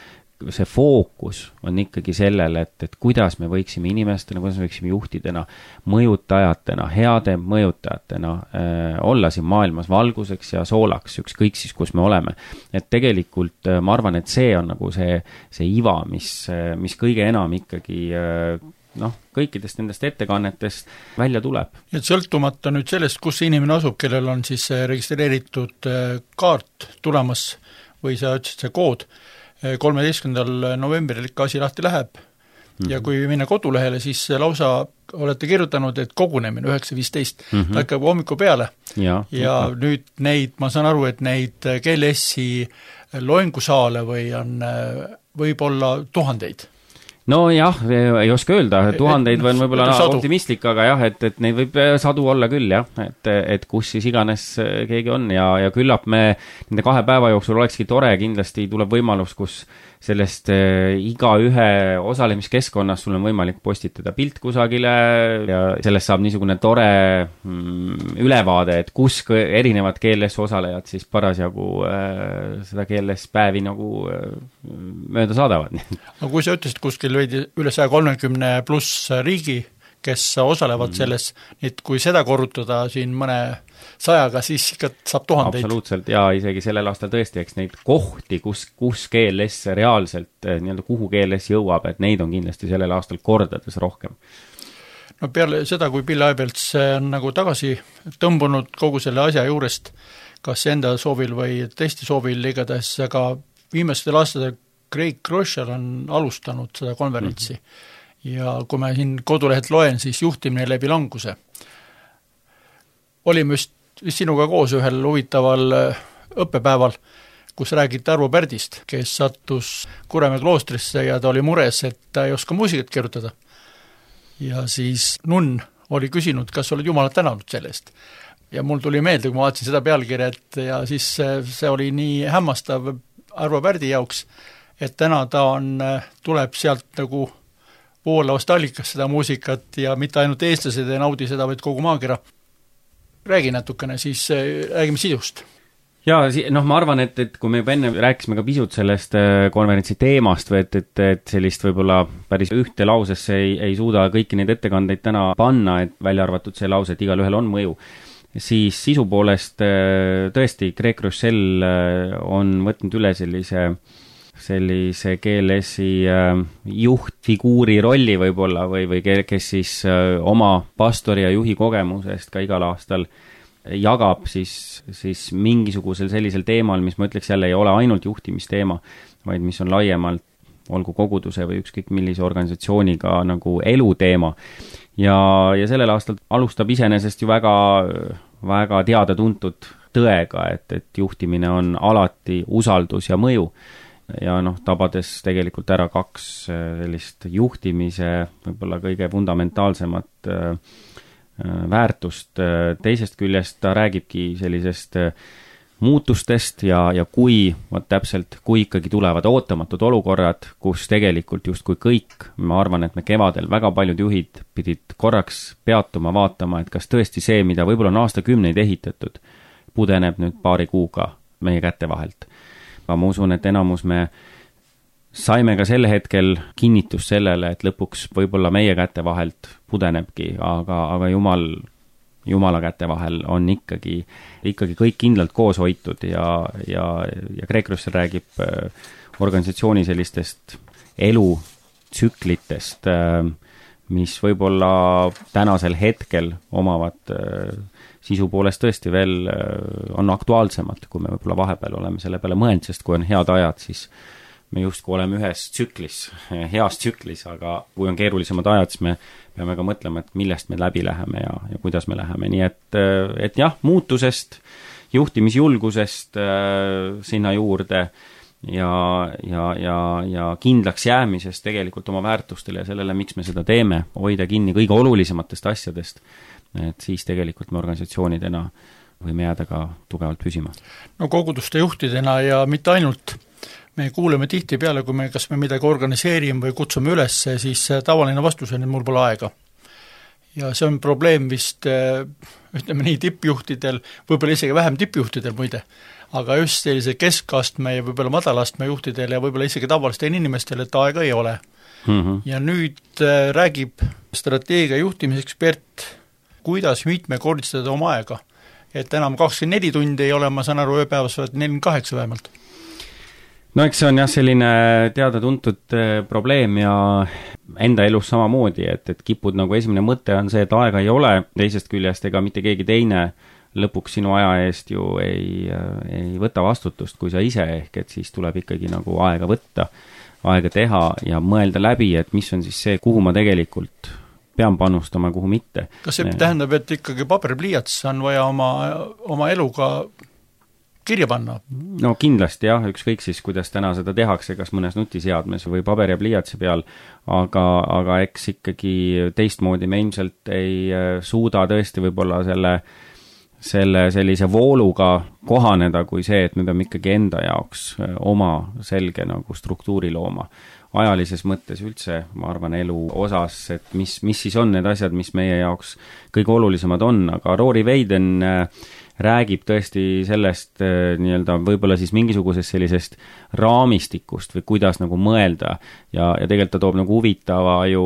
see fookus on ikkagi sellele, et kuidas me võiksime inimestena, kuidas me võiksime juhtidena, mõjutajatena, heade mõjutajatena olla siin maailmas valguseks ja soolaks, ükskõik siis, kus me oleme. Et tegelikult ma arvan, et see on nagu see iva, mis kõige enam ikkagi kõikidest nendest ettekannetest välja tuleb. Et sõltumata nüüd sellest, kus see inimene asub, kellel on siis registreeritud kaart tulemas või sa ütlesid see kood, 13. novembril ikka asi lahti läheb ja kui minna kodulehele, siis lausa olete kirjutanud, et kogunemine 9.15, ta hakkab hommiku peale ja nüüd neid, ma saan aru, et neid GLS-i loengusaale võib olla tuhandeid. No jah, ei oska öelda, tuhandeid on võib-olla optimistlik, aga jah, et neid võib sadu olla küll, jah, et kus siis iganes keegi on ja küllap me nende 2 päeva jooksul olekski tore, kindlasti tuleb võimalus, kus sellest iga ühe osalemiskeskkonnas sul on võimalik postitada pilt kusagile ja sellest saab niisugune tore ülevaade, et kus erinevad GLS osalejad siis parasjagu seda GLS päevi nagu mööda saadavad. Aga kui sa ütlesid kuskil veidi üle 130 pluss riigi, kes osalevad selles, et kui seda korrutada siin mõne 100-ga, siis ikka saab tuhandeid. Absoluutselt, ja isegi sellel aastal tõesti, eks neid kohti, kus GLS reaalselt, kuhu GLS jõuab, et neid on kindlasti sellel aastal kordades rohkem. No peale seda, kui Bill Hybels on nagu tagasi tõmbunud kogu selle asja juurest, kas enda soovil või teiste soovil igatahes, aga viimastel aastatel Craig Groeschel on alustanud seda konverentsi. Ja kui ma siin kodulehelt loen, siis juhtimine läbi languse. Olime just sinuga koos ühel huvitaval õppepäeval, kus räägiti Arvo Pärdist, kes sattus Kuremäe kloostrisse ja ta oli mures, et ta ei oska muusikat kirjutada. Ja siis nunn oli küsinud, kas oled Jumalat tänanud selle eest. Ja mul tuli meelde, kui ma vaatasin seda pealkirjat ja siis see oli nii hämmastav Arvo Pärdi jaoks, et täna ta tuleb sealt nagu voolavast allikast seda muusikat ja mitte ainult eestlased ei naudi seda, vaid kogu maakera. Räägi natukene, siis räägime sisust. Ja ma arvan, et kui me juba enne rääkisime ka pisut sellest konverentsi teemast või et sellist võib-olla päris ühte lausesse ei suuda kõiki neid ettekandeid täna panna, et välja arvatud see lause, et igal ühel on mõju, siis sisu poolest tõesti Greg Rousseau on võtnud üle sellise GLS-i juhtfiguuri rolli võib-olla või kes siis oma pastori ja juhi kogemusest ka igal aastal jagab siis mingisugusel sellisel teemal, mis ma ütleks jälle ei ole ainult juhtimisteema, vaid mis on laiemalt, olgu koguduse või ükskõik millise organisatsiooniga nagu eluteema. Ja sellel aastal alustab iseenesest ju väga, väga teada-tuntud tõega, et juhtimine on alati usaldus ja mõju. Ja tabades tegelikult ära kaks sellist juhtimise võib-olla kõige fundamentaalsemat väärtust. Teisest küljest ta räägibki sellisest muutustest ja kui ikkagi tulevad ootamatud olukorrad, kus tegelikult justkui kõik, ma arvan, et me kevadel väga paljud juhid pidid korraks peatuma, vaatama, et kas tõesti see, mida võib-olla on aastakümneid ehitatud, pudeneb nüüd paari kuuga meie kätte vahelt. Aga ma usun, et enamus me saime ka sel hetkel kinnitus sellele, et lõpuks võib-olla meie käte vahelt pudenebki, aga Jumala käte vahel on ikkagi kõik kindlalt koos hoitud ja Greg Rousseau räägib organisatsiooni sellistest elutsüklitest, mis võib-olla tänasel hetkel omavad sisu poolest tõesti veel on aktuaalsemad, kui me võib-olla vahepeal oleme selle peale mõelnud, sest kui on head ajad, siis me justkui oleme ühes tsüklis, heas tsüklis, aga kui on keerulisemad ajad, siis me peame ka mõtlema, et millest me läbi läheme ja kuidas me läheme. Nii et jah, muutusest, juhtimisjulgusest sinna juurde ja kindlaks jäämisest tegelikult oma väärtustele ja sellele, miks me seda teeme, hoida kinni kõige olulisematest asjadest, et siis tegelikult me organisatsioonidena võime jääda ka tugevalt püsima. No koguduste juhtidena ja mitte ainult me kuuleme tihti peale, kui kas me midagi organiseerime või kutsume üles, siis tavaline vastus on, et mul pole aega. Ja see on probleem vist, ütleme nii, tippjuhtidel, võib-olla isegi vähem tippjuhtidel muide, aga just sellise keskastme ja võib-olla madalastme juhtidel ja võib-olla isegi tavalistel inimestel, et aega ei ole. Ja nüüd räägib strateegia juhtimisekspert, kuidas mitmekordistada oma aega. Et enam 24 tundi ei ole, ma saan aru, ööpäevas 48 vähemalt. No eks see on jah selline teada-tuntud probleem ja enda elus samamoodi, et kipud nagu esimene mõte on see, et aega ei ole, teisest küljest ega mitte keegi teine lõpuks sinu aja eest ju ei võta vastutust, kui sa ise ehk, et siis tuleb ikkagi nagu aega võtta, aega teha ja mõelda läbi, et mis on siis see, kuhu ma tegelikult pean panustama, kuhu mitte. Kas see tähendab, et ikkagi paberipliiats on vaja oma eluga kirja panna? No kindlasti jah, ükskõik siis, kuidas täna seda tehakse, kas mõnes nutiseadmes või paber ja pliiatsi peal, aga eks ikkagi teistmoodi me ilmselt ei suuda tõesti võib-olla selle sellise vooluga kohaneda kui see, et me peame ikkagi enda jaoks oma selge nagu struktuuri looma. Ajalises mõttes üldse, ma arvan, elu osas, et mis siis on need asjad, mis meie jaoks kõige olulisemad on, aga Rory Vaden räägib tõesti sellest nii-öelda võib-olla siis mingisugusest sellisest raamistikust või kuidas nagu mõelda ja tegelikult ta toob nagu huvitava ju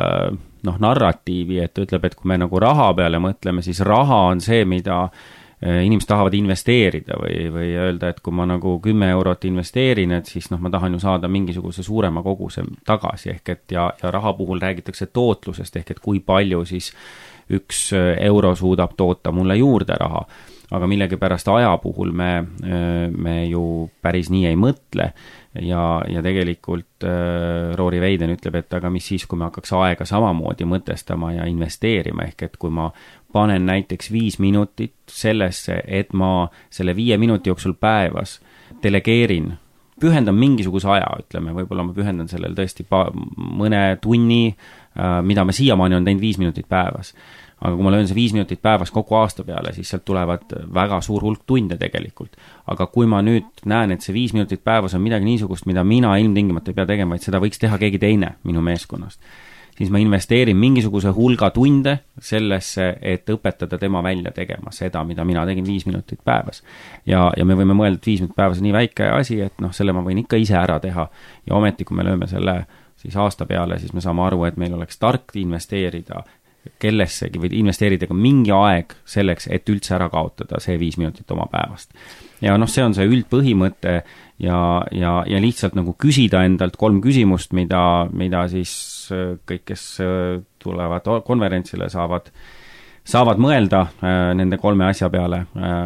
narratiivi, et ütleb, et kui me nagu raha peale mõtleme, siis raha on see, mida inimesed tahavad investeerida või öelda, et kui ma nagu 10 eurot investeerin, et siis ma tahan ju saada mingisuguse suurema koguse tagasi ehk et ja raha puhul räägitakse tootlusest ehk et kui palju siis 1 euro suudab toota mulle juurde raha. Aga millegipärast aja puhul me ju päris nii ei mõtle ja tegelikult Rory Vaden ütleb, et aga mis siis, kui me hakkaks aega samamoodi mõtestama ja investeerima, ehk et kui ma panen näiteks 5 minutit sellesse, et ma selle 5 minuti jooksul päevas delegeerin, pühendan mingisuguse aja, ütleme, võib-olla ma pühendan sellel tõesti mõne tunni, mida ma siiamaani on teinud 5 minutit päevas. Aga kui ma löön see 5 minutit päevas kogu aasta peale, siis sealt tulevad väga suur hulk tunde tegelikult. Aga kui ma nüüd näen, et see 5 minutit päevas on midagi niisugust, mida mina ilmtingimata ei pea tegema, vaid seda võiks teha keegi teine minu meeskonnast, siis ma investeerin mingisuguse hulga tunde sellesse, et õpetada tema välja tegema seda, mida mina tegin 5 minutit päevas. Ja me võime mõelda, et 5 minutit päevas on nii väike asi, et selle ma võin ikka ise ära teha. Ja ometi, kui me lööme selle siis aasta peale, siis me saame aru, et meil oleks tark investeerida kellessegi või investeerida ka mingi aeg selleks, et üldse ära kaotada see 5 minutit oma päevast. Ja see on see üldpõhimõte ja lihtsalt nagu küsida endalt 3 küsimust, mida siis kõik, kes tulevad konverentsile, saavad mõelda nende 3 asja peale,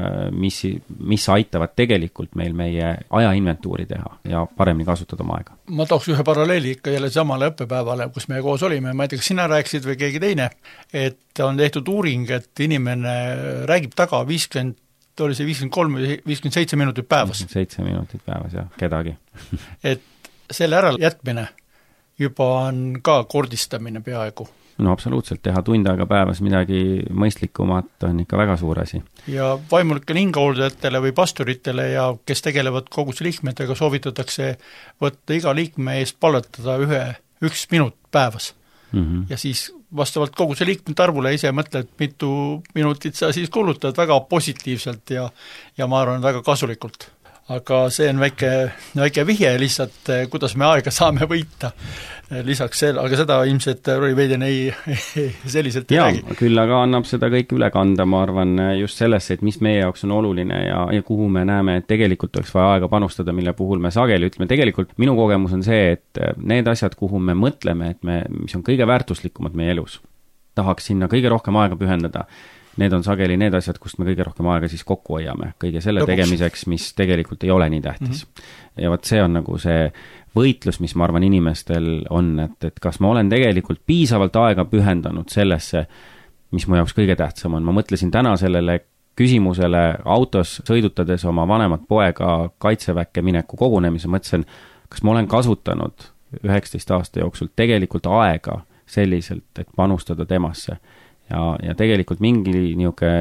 mis aitavad tegelikult meil meie ajainventuuri teha ja paremini kasutada oma aega. Ma tooks ühe paralleeli ikka jälle samale õppepäevale, kus me koos olime, ma ei tea, kas sina rääkisid või keegi teine, et on tehtud uuring, et inimene räägib taga 53 või 57 minutit päevas. 7 minutit päevas, jah, kedagi. Et selle ära jätmine juba on ka kordistamine peaaegu. No absoluutselt, teha tund aega päevas midagi mõistlikumat on ikka väga suur asi. Ja vaimulikele hingehooldajatele või pastoritele ja kes tegelevad koguse liikmetega, soovitatakse võtta iga liikme eest palvetada 1 minut päevas. Ja siis vastavalt koguse liikmete arvule ise mõtle, et mitu minutit sa siis kulutad väga positiivselt ja ma arvan väga kasulikult. Aga see on väike vihje lihtsalt, kuidas me aega saame võita lisaks selle, aga seda ilmselt Roy Veiden ei selliselt ei räägi. Küll aga annab seda kõik üle kanda, ma arvan, just sellesse, et mis meie jaoks on oluline ja kuhu me näeme, et tegelikult oleks vaja aega panustada, mille puhul me sageli ütleme. Tegelikult minu kogemus on see, et need asjad, kuhu me mõtleme, et mis on kõige väärtuslikumad meie elus, tahaks sinna kõige rohkem aega pühendada. Need on sageli need asjad, kust me kõige rohkem aega siis kokku hoiame, kõige selle tegemiseks, mis tegelikult ei ole nii tähtis. Ja võt see on nagu see võitlus, mis ma arvan inimestel on, et kas ma olen tegelikult piisavalt aega pühendanud sellesse, mis mu jaoks kõige tähtsam on. Ma mõtlesin täna sellele küsimusele autos sõidutades oma vanemat poega kaitseväkke mineku kogunemise, mõtlesin, kas ma olen kasutanud 19 aasta jooksul tegelikult aega selliselt, et panustada temasse. Ja tegelikult mingi niuke,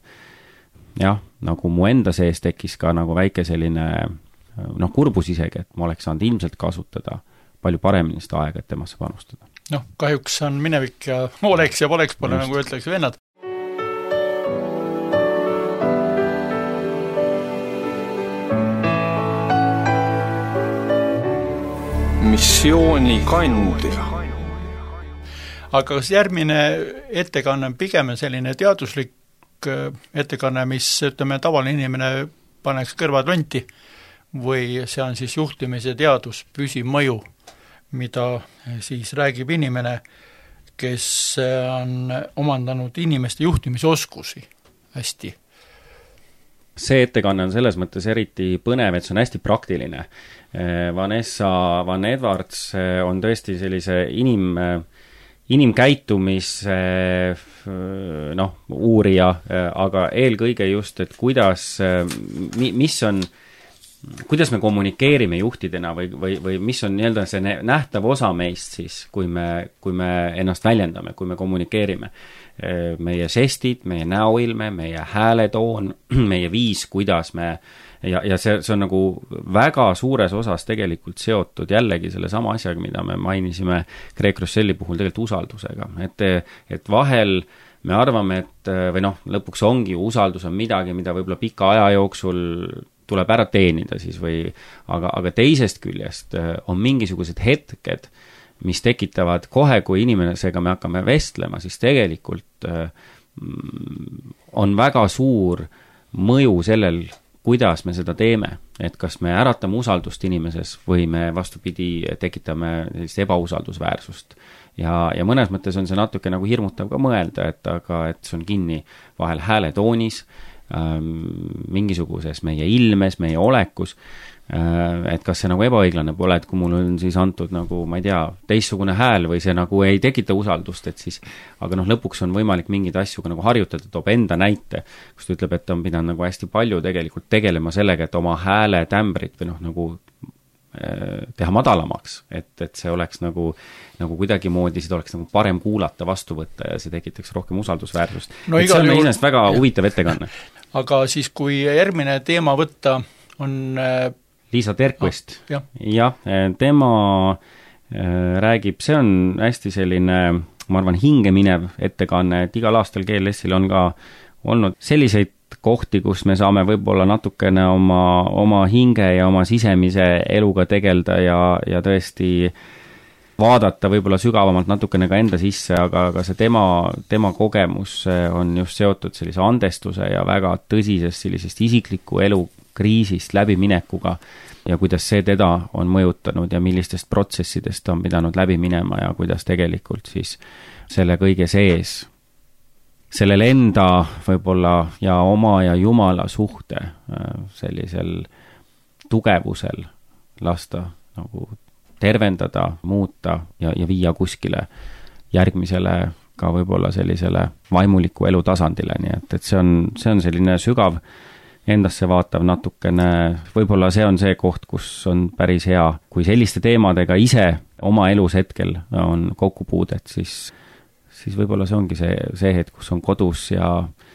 nagu mu enda sees tekkis ka nagu väike selline kurbus isegi, et ma oleks saanud ilmselt kasutada palju paremini seda aega, et temasse panustada. Kahjuks on minevik ja oleks ja poleks pole, nagu ütleks vennad. Missioonikandja. Aga kas järgmine ettekanne on pigem selline teaduslik ettekanne, mis, ütleme, tavaline inimene paneks kõrvad lonti või see on siis juhtimise teadus, püsiv mõju, mida siis räägib inimene, kes on omandanud inimeste juhtimisoskusi hästi? See ettekanne on selles mõttes eriti põnev, et see on hästi praktiline. Vanessa Van Edwards on tõesti sellise inimkäitumise uurija, aga eelkõige just, et kuidas me kommunikeerime juhtidena või mis on see nähtav osa meist siis, kui me ennast väljendame, kui me kommunikeerime. Meie žestid, meie näoilme, meie hääletoon, meie viis, kuidas me ja see on nagu väga suures osas tegelikult seotud jällegi selle sama asjaga, mida me mainisime Craig Rosselli puhul tegelikult usaldusega. Et vahel me arvame, et lõpuks ongi usaldus on midagi, mida võib-olla pika aja jooksul tuleb ära teenida siis aga teisest küljest on mingisugused hetked, mis tekitavad kohe, kui inimesega me hakkame vestlema, siis tegelikult on väga suur mõju sellel, kuidas me seda teeme, et kas me äratame usaldust inimeses või me vastupidi tekitame sellist ebausaldusväärsust. Ja mõnes mõttes on see natuke nagu hirmutav ka mõelda, et see on kinni vahel hääletoonis, mingisuguses meie ilmes, meie olekus, et kas see nagu ebaõiglane pole, et kui mul on siis antud nagu, ma ei tea, teistsugune hääl või see nagu ei tekita usaldust, et siis, aga lõpuks on võimalik mingeid asju ka nagu harjutada, toob enda näite, kus ta ütleb, et ta on pidanud nagu hästi palju tegelikult tegelema sellega, et oma hääle tämbrit või nagu teha madalamaks, et see oleks nagu kuidagimoodi, seda oleks nagu parem kuulata, vastu võtta ja see tekitaks rohkem usaldusväärsust. No, see on iseenesest väga huvitav ettekanne. Aga siis, kui järgmine teema võtta, on Liisa Terkvist. Jah, tema räägib, see on hästi selline, ma arvan, hingeminev ettekanne, et igal aastal GLS-il on ka olnud selliseid kohti, kus me saame võib-olla natukene oma hinge ja oma sisemise eluga tegelda ja tõesti vaadata võib-olla sügavamalt natukene ka enda sisse, aga see tema kogemus on just seotud sellise andestuse ja väga tõsisest sellisest isikliku elu kriisist läbiminekuga ja kuidas see teda on mõjutanud ja millistest protsessidest ta on pidanud läbi minema ja kuidas tegelikult siis selle kõige sees sellel enda võib-olla ja oma ja Jumala suhte sellisel tugevusel lasta nagu tervendada, muuta ja viia kuskile järgmisele ka võib-olla sellisele vaimuliku elu tasandile, nii et see on selline sügav endasse vaatav natukene, võib-olla see on see koht, kus on päris hea, kui selliste teemadega ise oma elus hetkel on kokkupuudet, siis võib-olla see ongi see hetk, kus on kodus ja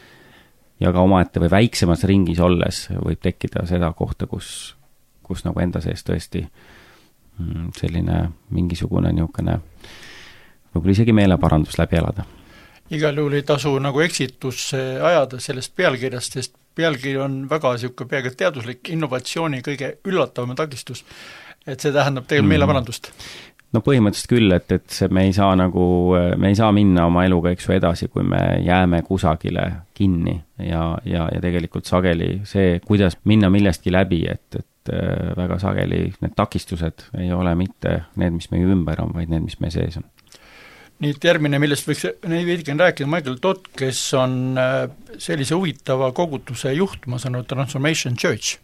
ka omaette või väiksemas ringis olles võib tekkida seda kohta, kus nagu enda sees tõesti selline mingisugune niisugune võib-olla isegi meeleparandus läbi elada. Igal juhul ei tasu nagu eksitusse ajada sellest pealkirjast, sest pealkiri on väga niisugune peaaegu teaduslik innovatsiooni kõige üllatavam takistus, et see tähendab tegelikult meeleparandust. No põhimõtteliselt küll, et me ei saa minna oma eluga edasi, kui me jääme kusagile kinni ja tegelikult sageli see, kuidas minna millestki läbi, et väga sageli need takistused ei ole mitte need, mis meie ümber on, vaid need, mis meie sees on. Nii et järgmine, millest võiks veidikene rääkida, Michael Todd, kes on sellise huvitava koguduse juht, ma saan aru, Transformation Church.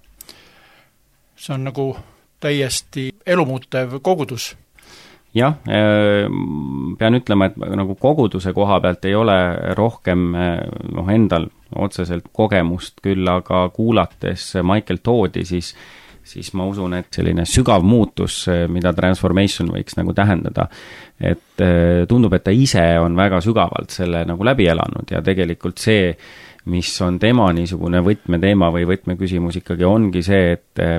See on nagu täiesti elumuutev kogudus. Jah, pean ütlema, et nagu koguduse koha pealt ei ole rohkem endal otseselt kogemust küll, aga kuulates Michael Toddi, siis ma usun, et selline sügav muutus, mida transformation võiks nagu tähendada, et tundub, et ta ise on väga sügavalt selle nagu läbi elanud ja tegelikult see, mis on tema niisugune võtmeteema või võtmeküsimus ikkagi ongi see,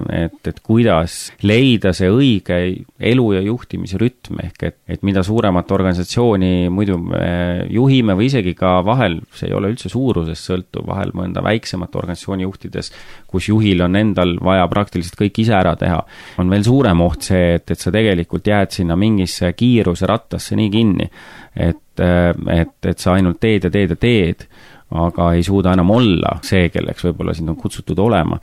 et kuidas leida see õige elu ja juhtimisrütm, ehk et mida suuremat organisatsiooni muidu juhime või isegi ka vahel, see ei ole üldse suurusest sõltuv, vahel mõnda väiksemat organisatsiooni juhtides, kus juhil on endal vaja praktiliselt kõik ise ära teha, on veel suurem oht see, et sa tegelikult jääd sinna mingisse kiiruse rattasse nii kinni, et sa ainult teed ja teed ja teed, aga ei suuda enam olla see, kelleks võib-olla sind on kutsutud olema.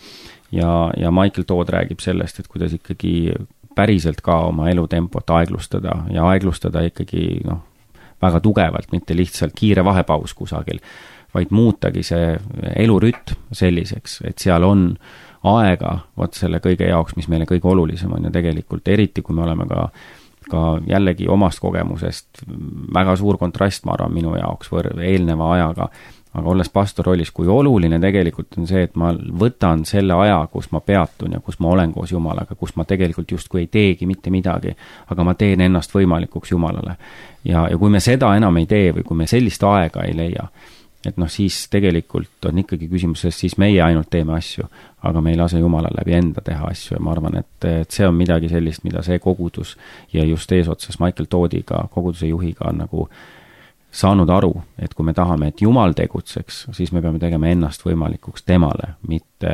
Ja Michael Todd räägib sellest, et kuidas ikkagi päriselt ka oma elutempot aeglustada ja aeglustada ikkagi väga tugevalt, mitte lihtsalt kiire vahepaus kusagil, vaid muutagi see elurütm selliseks, et seal on aega selle kõige jaoks, mis meile kõige olulisem on ja tegelikult eriti, kui me oleme ka jällegi omast kogemusest väga suur kontrast, ma arvan, minu jaoks eelneva ajaga, aga olles pastor rollis, kui oluline tegelikult on see, et ma võtan selle aja, kus ma peatun ja kus ma olen koos Jumalaga, kus ma tegelikult justkui ei teegi mitte midagi, aga ma teen ennast võimalikuks Jumalale. Ja kui me seda enam ei tee või kui me sellist aega ei leia, et siis tegelikult on ikkagi küsimus, sest siis meie ainult teeme asju, aga me ei lase Jumala läbi enda teha asju ja ma arvan, et see on midagi sellist, mida see kogudus ja just eesotsas Michael Toddiga, koguduse juhiga on nagu saanud aru, et kui me tahame, et Jumal tegutseks, siis me peame tegema ennast võimalikuks temale, mitte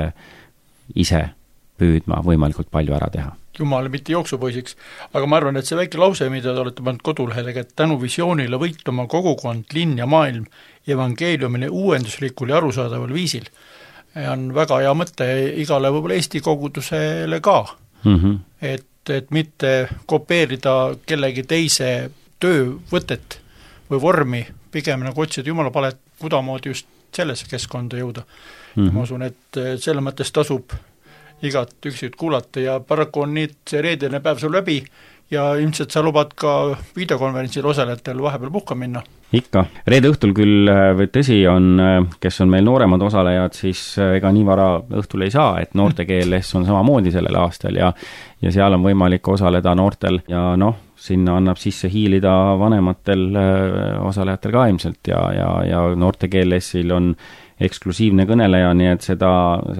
ise püüdma võimalikult palju ära teha. Jumal, mitte jooksupoisiks, aga ma arvan, et see väike lause, mida te olete pannud kodulehele, et tänu visioonile võituma kogukond, linn ja maailm evangeeliumine uuenduslikul ja arusaadaval viisil, on väga hea mõte igale võib-olla Eesti kogudusele ka. Et mitte kopeerida kellegi teise töövõtet või vormi, pigem nagu otsida Jumala palet, kudamoodi just sellesse keskkonda jõuda. Ma usun, et selle mõttes tasub igat üksit kuulata ja paraku on nii, et see reedene päev sul läbi ja ilmselt sa lubad ka videokonverentsil osalejatel vahepeal puhka minna. Ikka. Reede õhtul küll, või tõsi on, kes on meil nooremad osalejad, siis ega nii vara õhtul ei saa, et noorte GLS on samamoodi sellel aastal ja seal on võimalik osaleda noortel ja sinna annab sisse hiilida vanematel osalejatel ka ilmselt ja noorte GLS-il on eksklusiivne kõneleja, nii et seda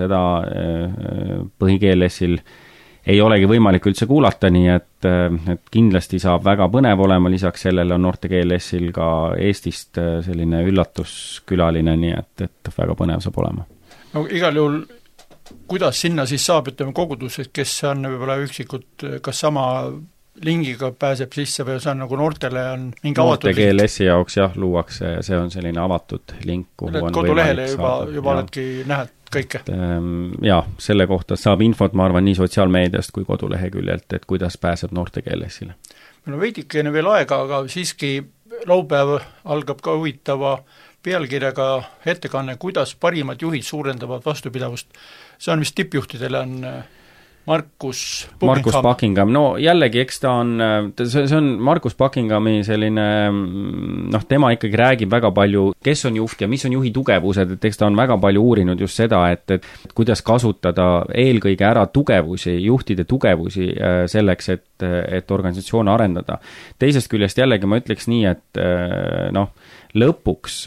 põhi-GLS-il ei olegi võimalik üldse kuulata, nii et kindlasti saab väga põnev olema, lisaks sellele on noorte GLS-il ka Eestist selline üllatuskülaline, nii et väga põnev saab olema. No igal juhul, kuidas sinna siis saab, ütleme kogudus, kes on võib-olla üksikud, kas sama lingiga pääseb sisse või see on nagu noortele on mingi avatud noorte GLS-i jaoks luuakse, see on selline avatud link, kuhu on kodulehele juba oledki näha kõike. Jaa, selle kohta saab infot, ma arvan, nii sotsiaalmeediast kui koduleheküljelt, et kuidas pääseb noorte GLS-ile. Meil on veidikene veel aega, aga siiski laupäev algab ka huvitava pealkirjaga ettekanne, kuidas parimad juhid suurendavad vastupidavust. See on vist tippjuhtidele on Markus Buckingham, no jällegi, eks ta on, see on Markus Buckinghami selline, tema ikkagi räägib väga palju, kes on juht ja mis on juhi tugevused, et eks ta on väga palju uurinud just seda, et kuidas kasutada eelkõige ära tugevusi, juhtide tugevusi selleks, et organisatsioone arendada. Teisest küljest jällegi ma ütleks nii, et lõpuks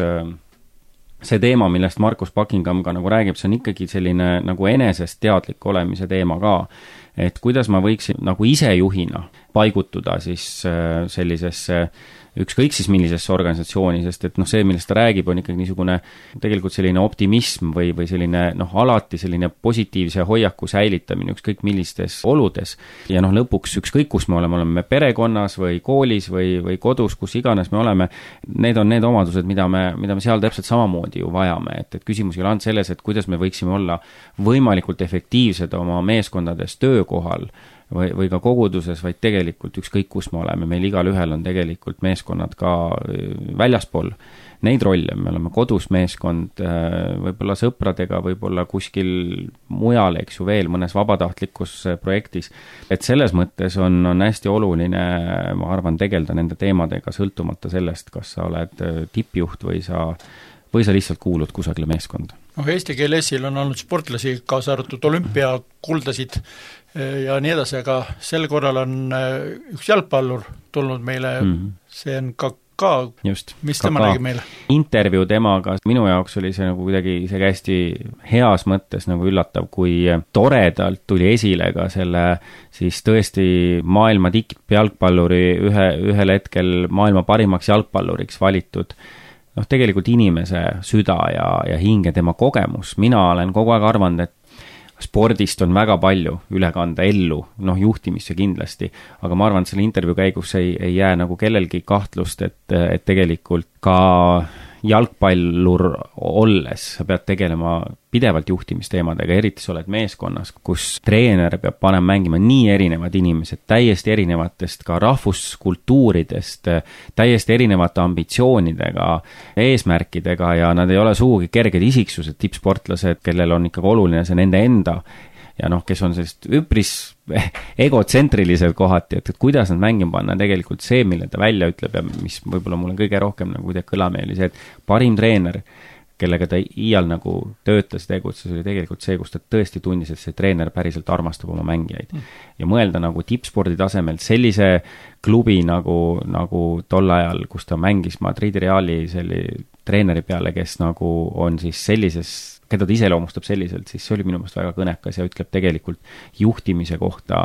see teema, millest Markus Buckingham ka nagu räägib, see on ikkagi selline nagu enesest teadlik olemise teema ka, et kuidas ma võiksin nagu ise juhina paigutuda siis sellisesse ükskõik siis millisesse organisatsiooni, sest et see, millest ta räägib, on ikkagi niisugune tegelikult selline optimism või selline alati selline positiivse hoiaku säilitamine ükskõik millistes oludes ja lõpuks ükskõik kus me oleme perekonnas või koolis või kodus, kus iganes me oleme, need on need omadused, mida me seal täpselt samamoodi ju vajame, et küsimus ei ole ainult selles, et kuidas me võiksime olla võimalikult efektiivsed oma meeskondades töökohal või ka koguduses, vaid tegelikult ükskõik kus me oleme, meil igal ühel on tegelikult meeskonnad ka väljaspool neid rolle, me oleme kodus meeskond, võib-olla sõpradega, võib-olla kuskil mujal, eks ju veel, mõnes vabatahtlikus projektis, et selles mõttes on hästi oluline, ma arvan, tegeleda nende teemadega sõltumata sellest, kas sa oled tippjuht või sa lihtsalt kuulud kusagile meeskonda. Eesti GLS-il on olnud sportlasi, kaasa arvatud olümpiakuldasid ja nii edasi, aga sel korral on üks jalgpallur tulnud meile, see on ka just, mis tema räägib meile? Intervjuu temaga, minu jaoks oli see nagu kuidagi isegi hästi heas mõttes nagu üllatav, kui toredalt tuli esile ka selle siis tõesti maailma tippjalgpalluri ühel hetkel maailma parimaks jalgpalluriks valitud tegelikult inimese süda ja hinge tema kogemus. Mina olen kogu aeg arvanud, et spordist on väga palju üle kanda ellu, juhtimisse kindlasti, aga ma arvan, et selle intervjuu käigus ei jää nagu kellelgi kahtlust, et tegelikult ka jalgpallur olles sa pead tegelema pidevalt juhtimisteemadega, eriti sa oled meeskonnas, kus treener peab panema mängima nii erinevad inimesed, täiesti erinevatest ka rahvuskultuuridest, täiesti erinevate ambitsioonidega, eesmärkidega ja nad ei ole sugugi kerged isiksused, tippsportlased, kellel on ikkagi oluline see nende enda ja kes on sellist üpris egotsentrilised kohati, et kuidas nad mängima panna, tegelikult see, mille ta välja ütleb ja mis võib-olla mulle kõige rohkem nagu kuidagi kõlame, oli see, et parim treener, kellega ta iial nagu töötas, tegutses, oli tegelikult see, kus ta tõesti tundis, et see treener päriselt armastab oma mängijaid. Ja mõelda nagu tippspordi tasemel sellise klubi nagu tol ajal, kus ta mängis Madridi Reali treeneri peale, kes nagu on siis sellises keda ta iseloomustab selliselt, siis see oli minu meelest väga kõnekas ja ütleb tegelikult juhtimise kohta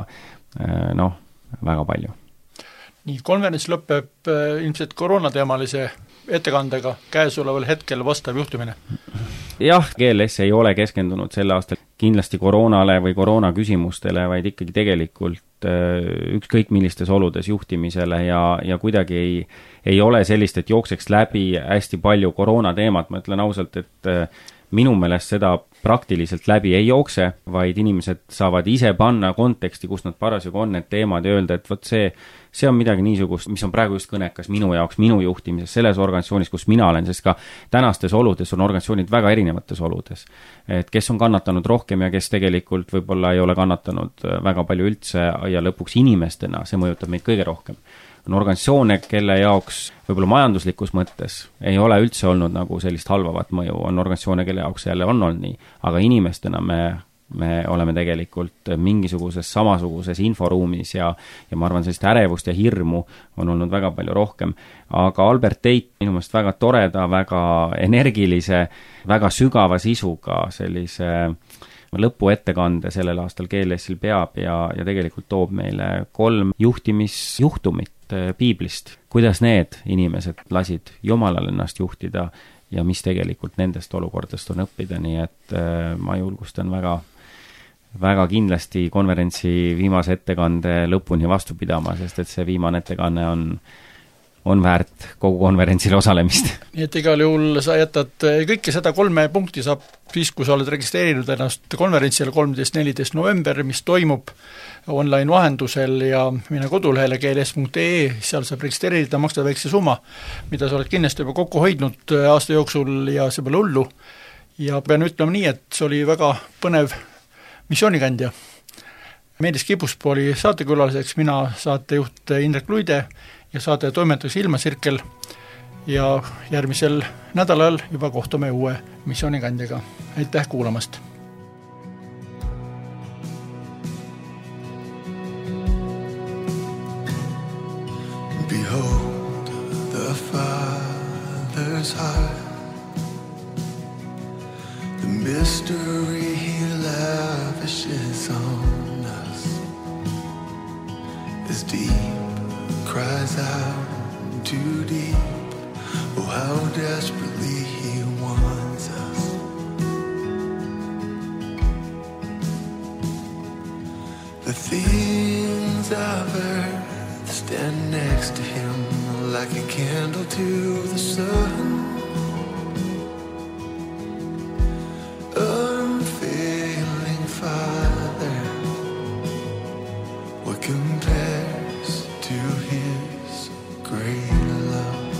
väga palju. Nii, konverents lõpeb ilmselt koroonateemalise ettekandega käesoleval hetkel vastav juhtumine. Jah, GLS ei ole keskendunud selle aastal kindlasti koroonale või koroona küsimustele, vaid ikkagi tegelikult ükskõik millistes oludes juhtimisele ja kuidagi ei ole sellist, et jookseks läbi hästi palju koroona teemat, ma ütlen ausalt, et minu meelest seda praktiliselt läbi ei jookse, vaid inimesed saavad ise panna konteksti, kus nad parasjagu on need teemad ja öelda, et vot see on midagi niisugust, mis on praegu just kõnekas minu jaoks, minu juhtimises, selles organisatsioonis, kus mina olen, sest ka tänastes oludes on organisatsioonid väga erinevates oludes. Et kes on kannatanud rohkem ja kes tegelikult võib-olla ei ole kannatanud väga palju üldse ja lõpuks inimestena, see mõjutab meid kõige rohkem. On organisatsioone, kelle jaoks võib-olla majanduslikus mõttes ei ole üldse olnud nagu sellist halvavat mõju, on organisatsioone, kelle jaoks jälle on olnud nii, aga inimestena me oleme tegelikult mingisuguses samasuguses inforuumis ja ma arvan, sellist ärevust ja hirmu on olnud väga palju rohkem. Aga Albert Teit minu meelest väga toreda, väga energilise, väga sügava sisuga sellise lõpuettekande sellel aastal GLS-il peab ja tegelikult toob meile 3 juhtimisjuhtumit piiblist. Kuidas need inimesed lasid Jumalal ennast juhtida ja mis tegelikult nendest olukordest on õppida, nii et ma julgustan väga kindlasti konverentsi viimase ettekande lõpuni vastu pidama, sest et see viimane ettekanne on väärt kogu konverentsil osalemist. Nii et igal juhul sa jätad kõike seda 3 punkti saab siis, kui sa oled registreerinud ennast konverentsile 13-14 november, mis toimub online vahendusel ja mine kodulehele gls.ee, seal saab registreerida, maksta väikse summa, mida sa oled kindlasti juba kokku hoidnud aasta jooksul ja see pole hullu. Ja pean ütlema nii, et see oli väga põnev missioonikandja. Meelis Kibuspo oli saatekülaliseks, mina saatejuht Indrek Luide ja saate toimetus Ilmasirkel ja järgmisel nädalal juba kohtume uue missioonikandjaga. Aitäh kuulamast! Behold the Father's heart, the mystery He lavishes on us is deep, cries out too deep. Oh, how desperately He wants us. The things of earth stand next to Him like a candle to the sun. Unfailing Father, what compares to His great love?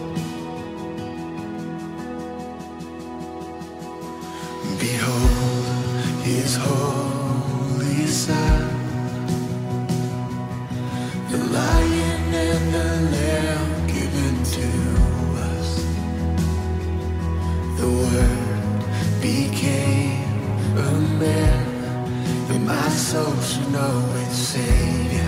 Behold His holy Son, the Lion and the Lamb given to us. The Word became a man, that my soul should know its Savior.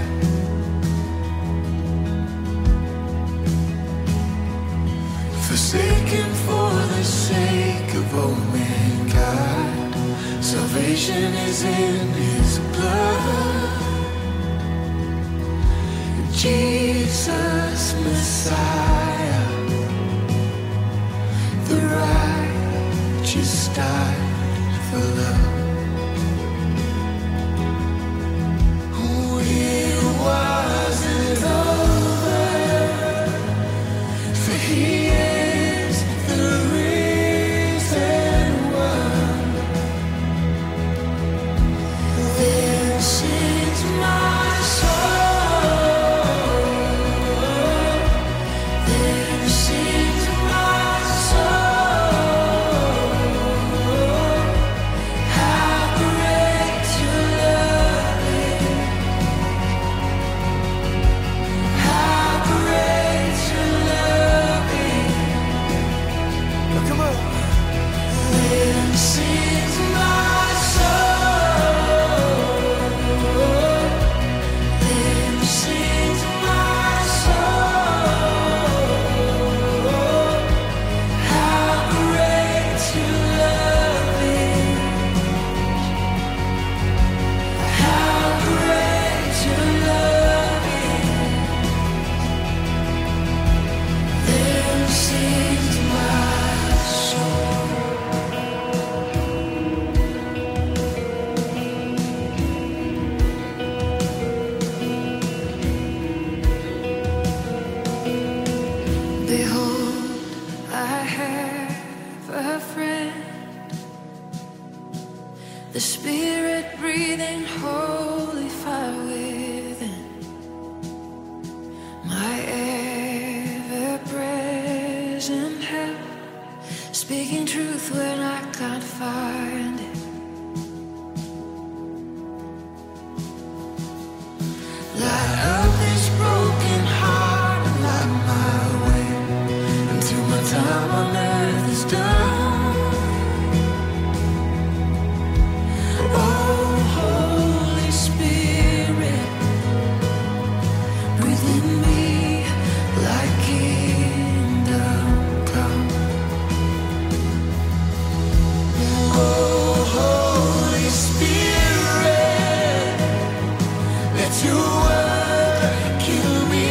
Forsaken for the sake of all mankind, salvation is in His blood. Jesus Messiah, the righteous died for love. It wasn't over, for He is the risen one. This is my soul. This is my soul. the Spirit breathing holy fire within, my ever-present help, speaking truth when I can't find it. Light up this broken heart and light my way until my time on earth is done. Oh, Holy Spirit, breathe in me like kingdom come. Oh, Holy Spirit, let your work in me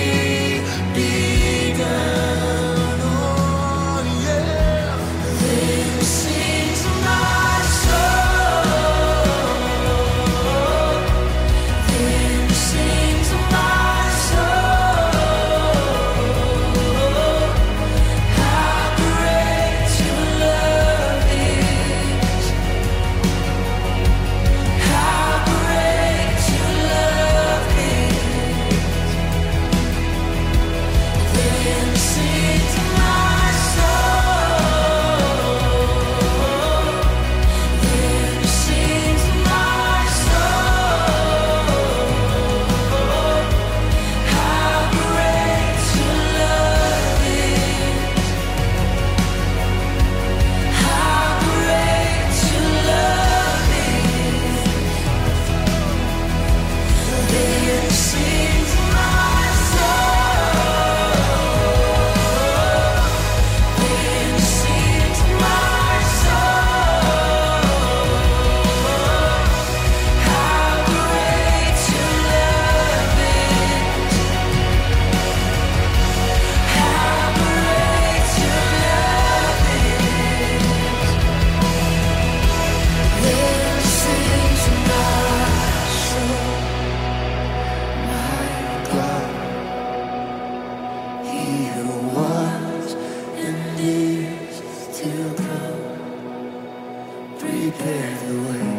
begun. Oh, yeah. Then sings my soul. Then sings my soul. How great your love is. How great your love is. Then sings my soul. Then sings my soul. How great your love is. How great your love is. Then sings my soul. Then sings my soul. How great your love is. How great your love is. Then sings my soul. My God, He who was and is to come, prepare the way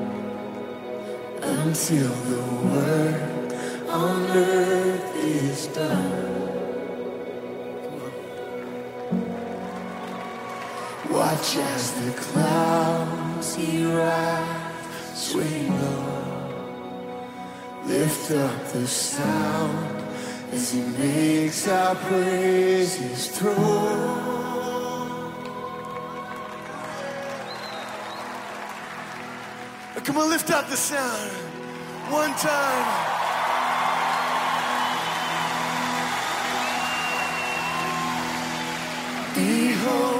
until the work on earth is done. Watch as the clouds He rides, swing low. Lift up the sound as He makes our praises throne. Come on, lift up the sound one time. Behold.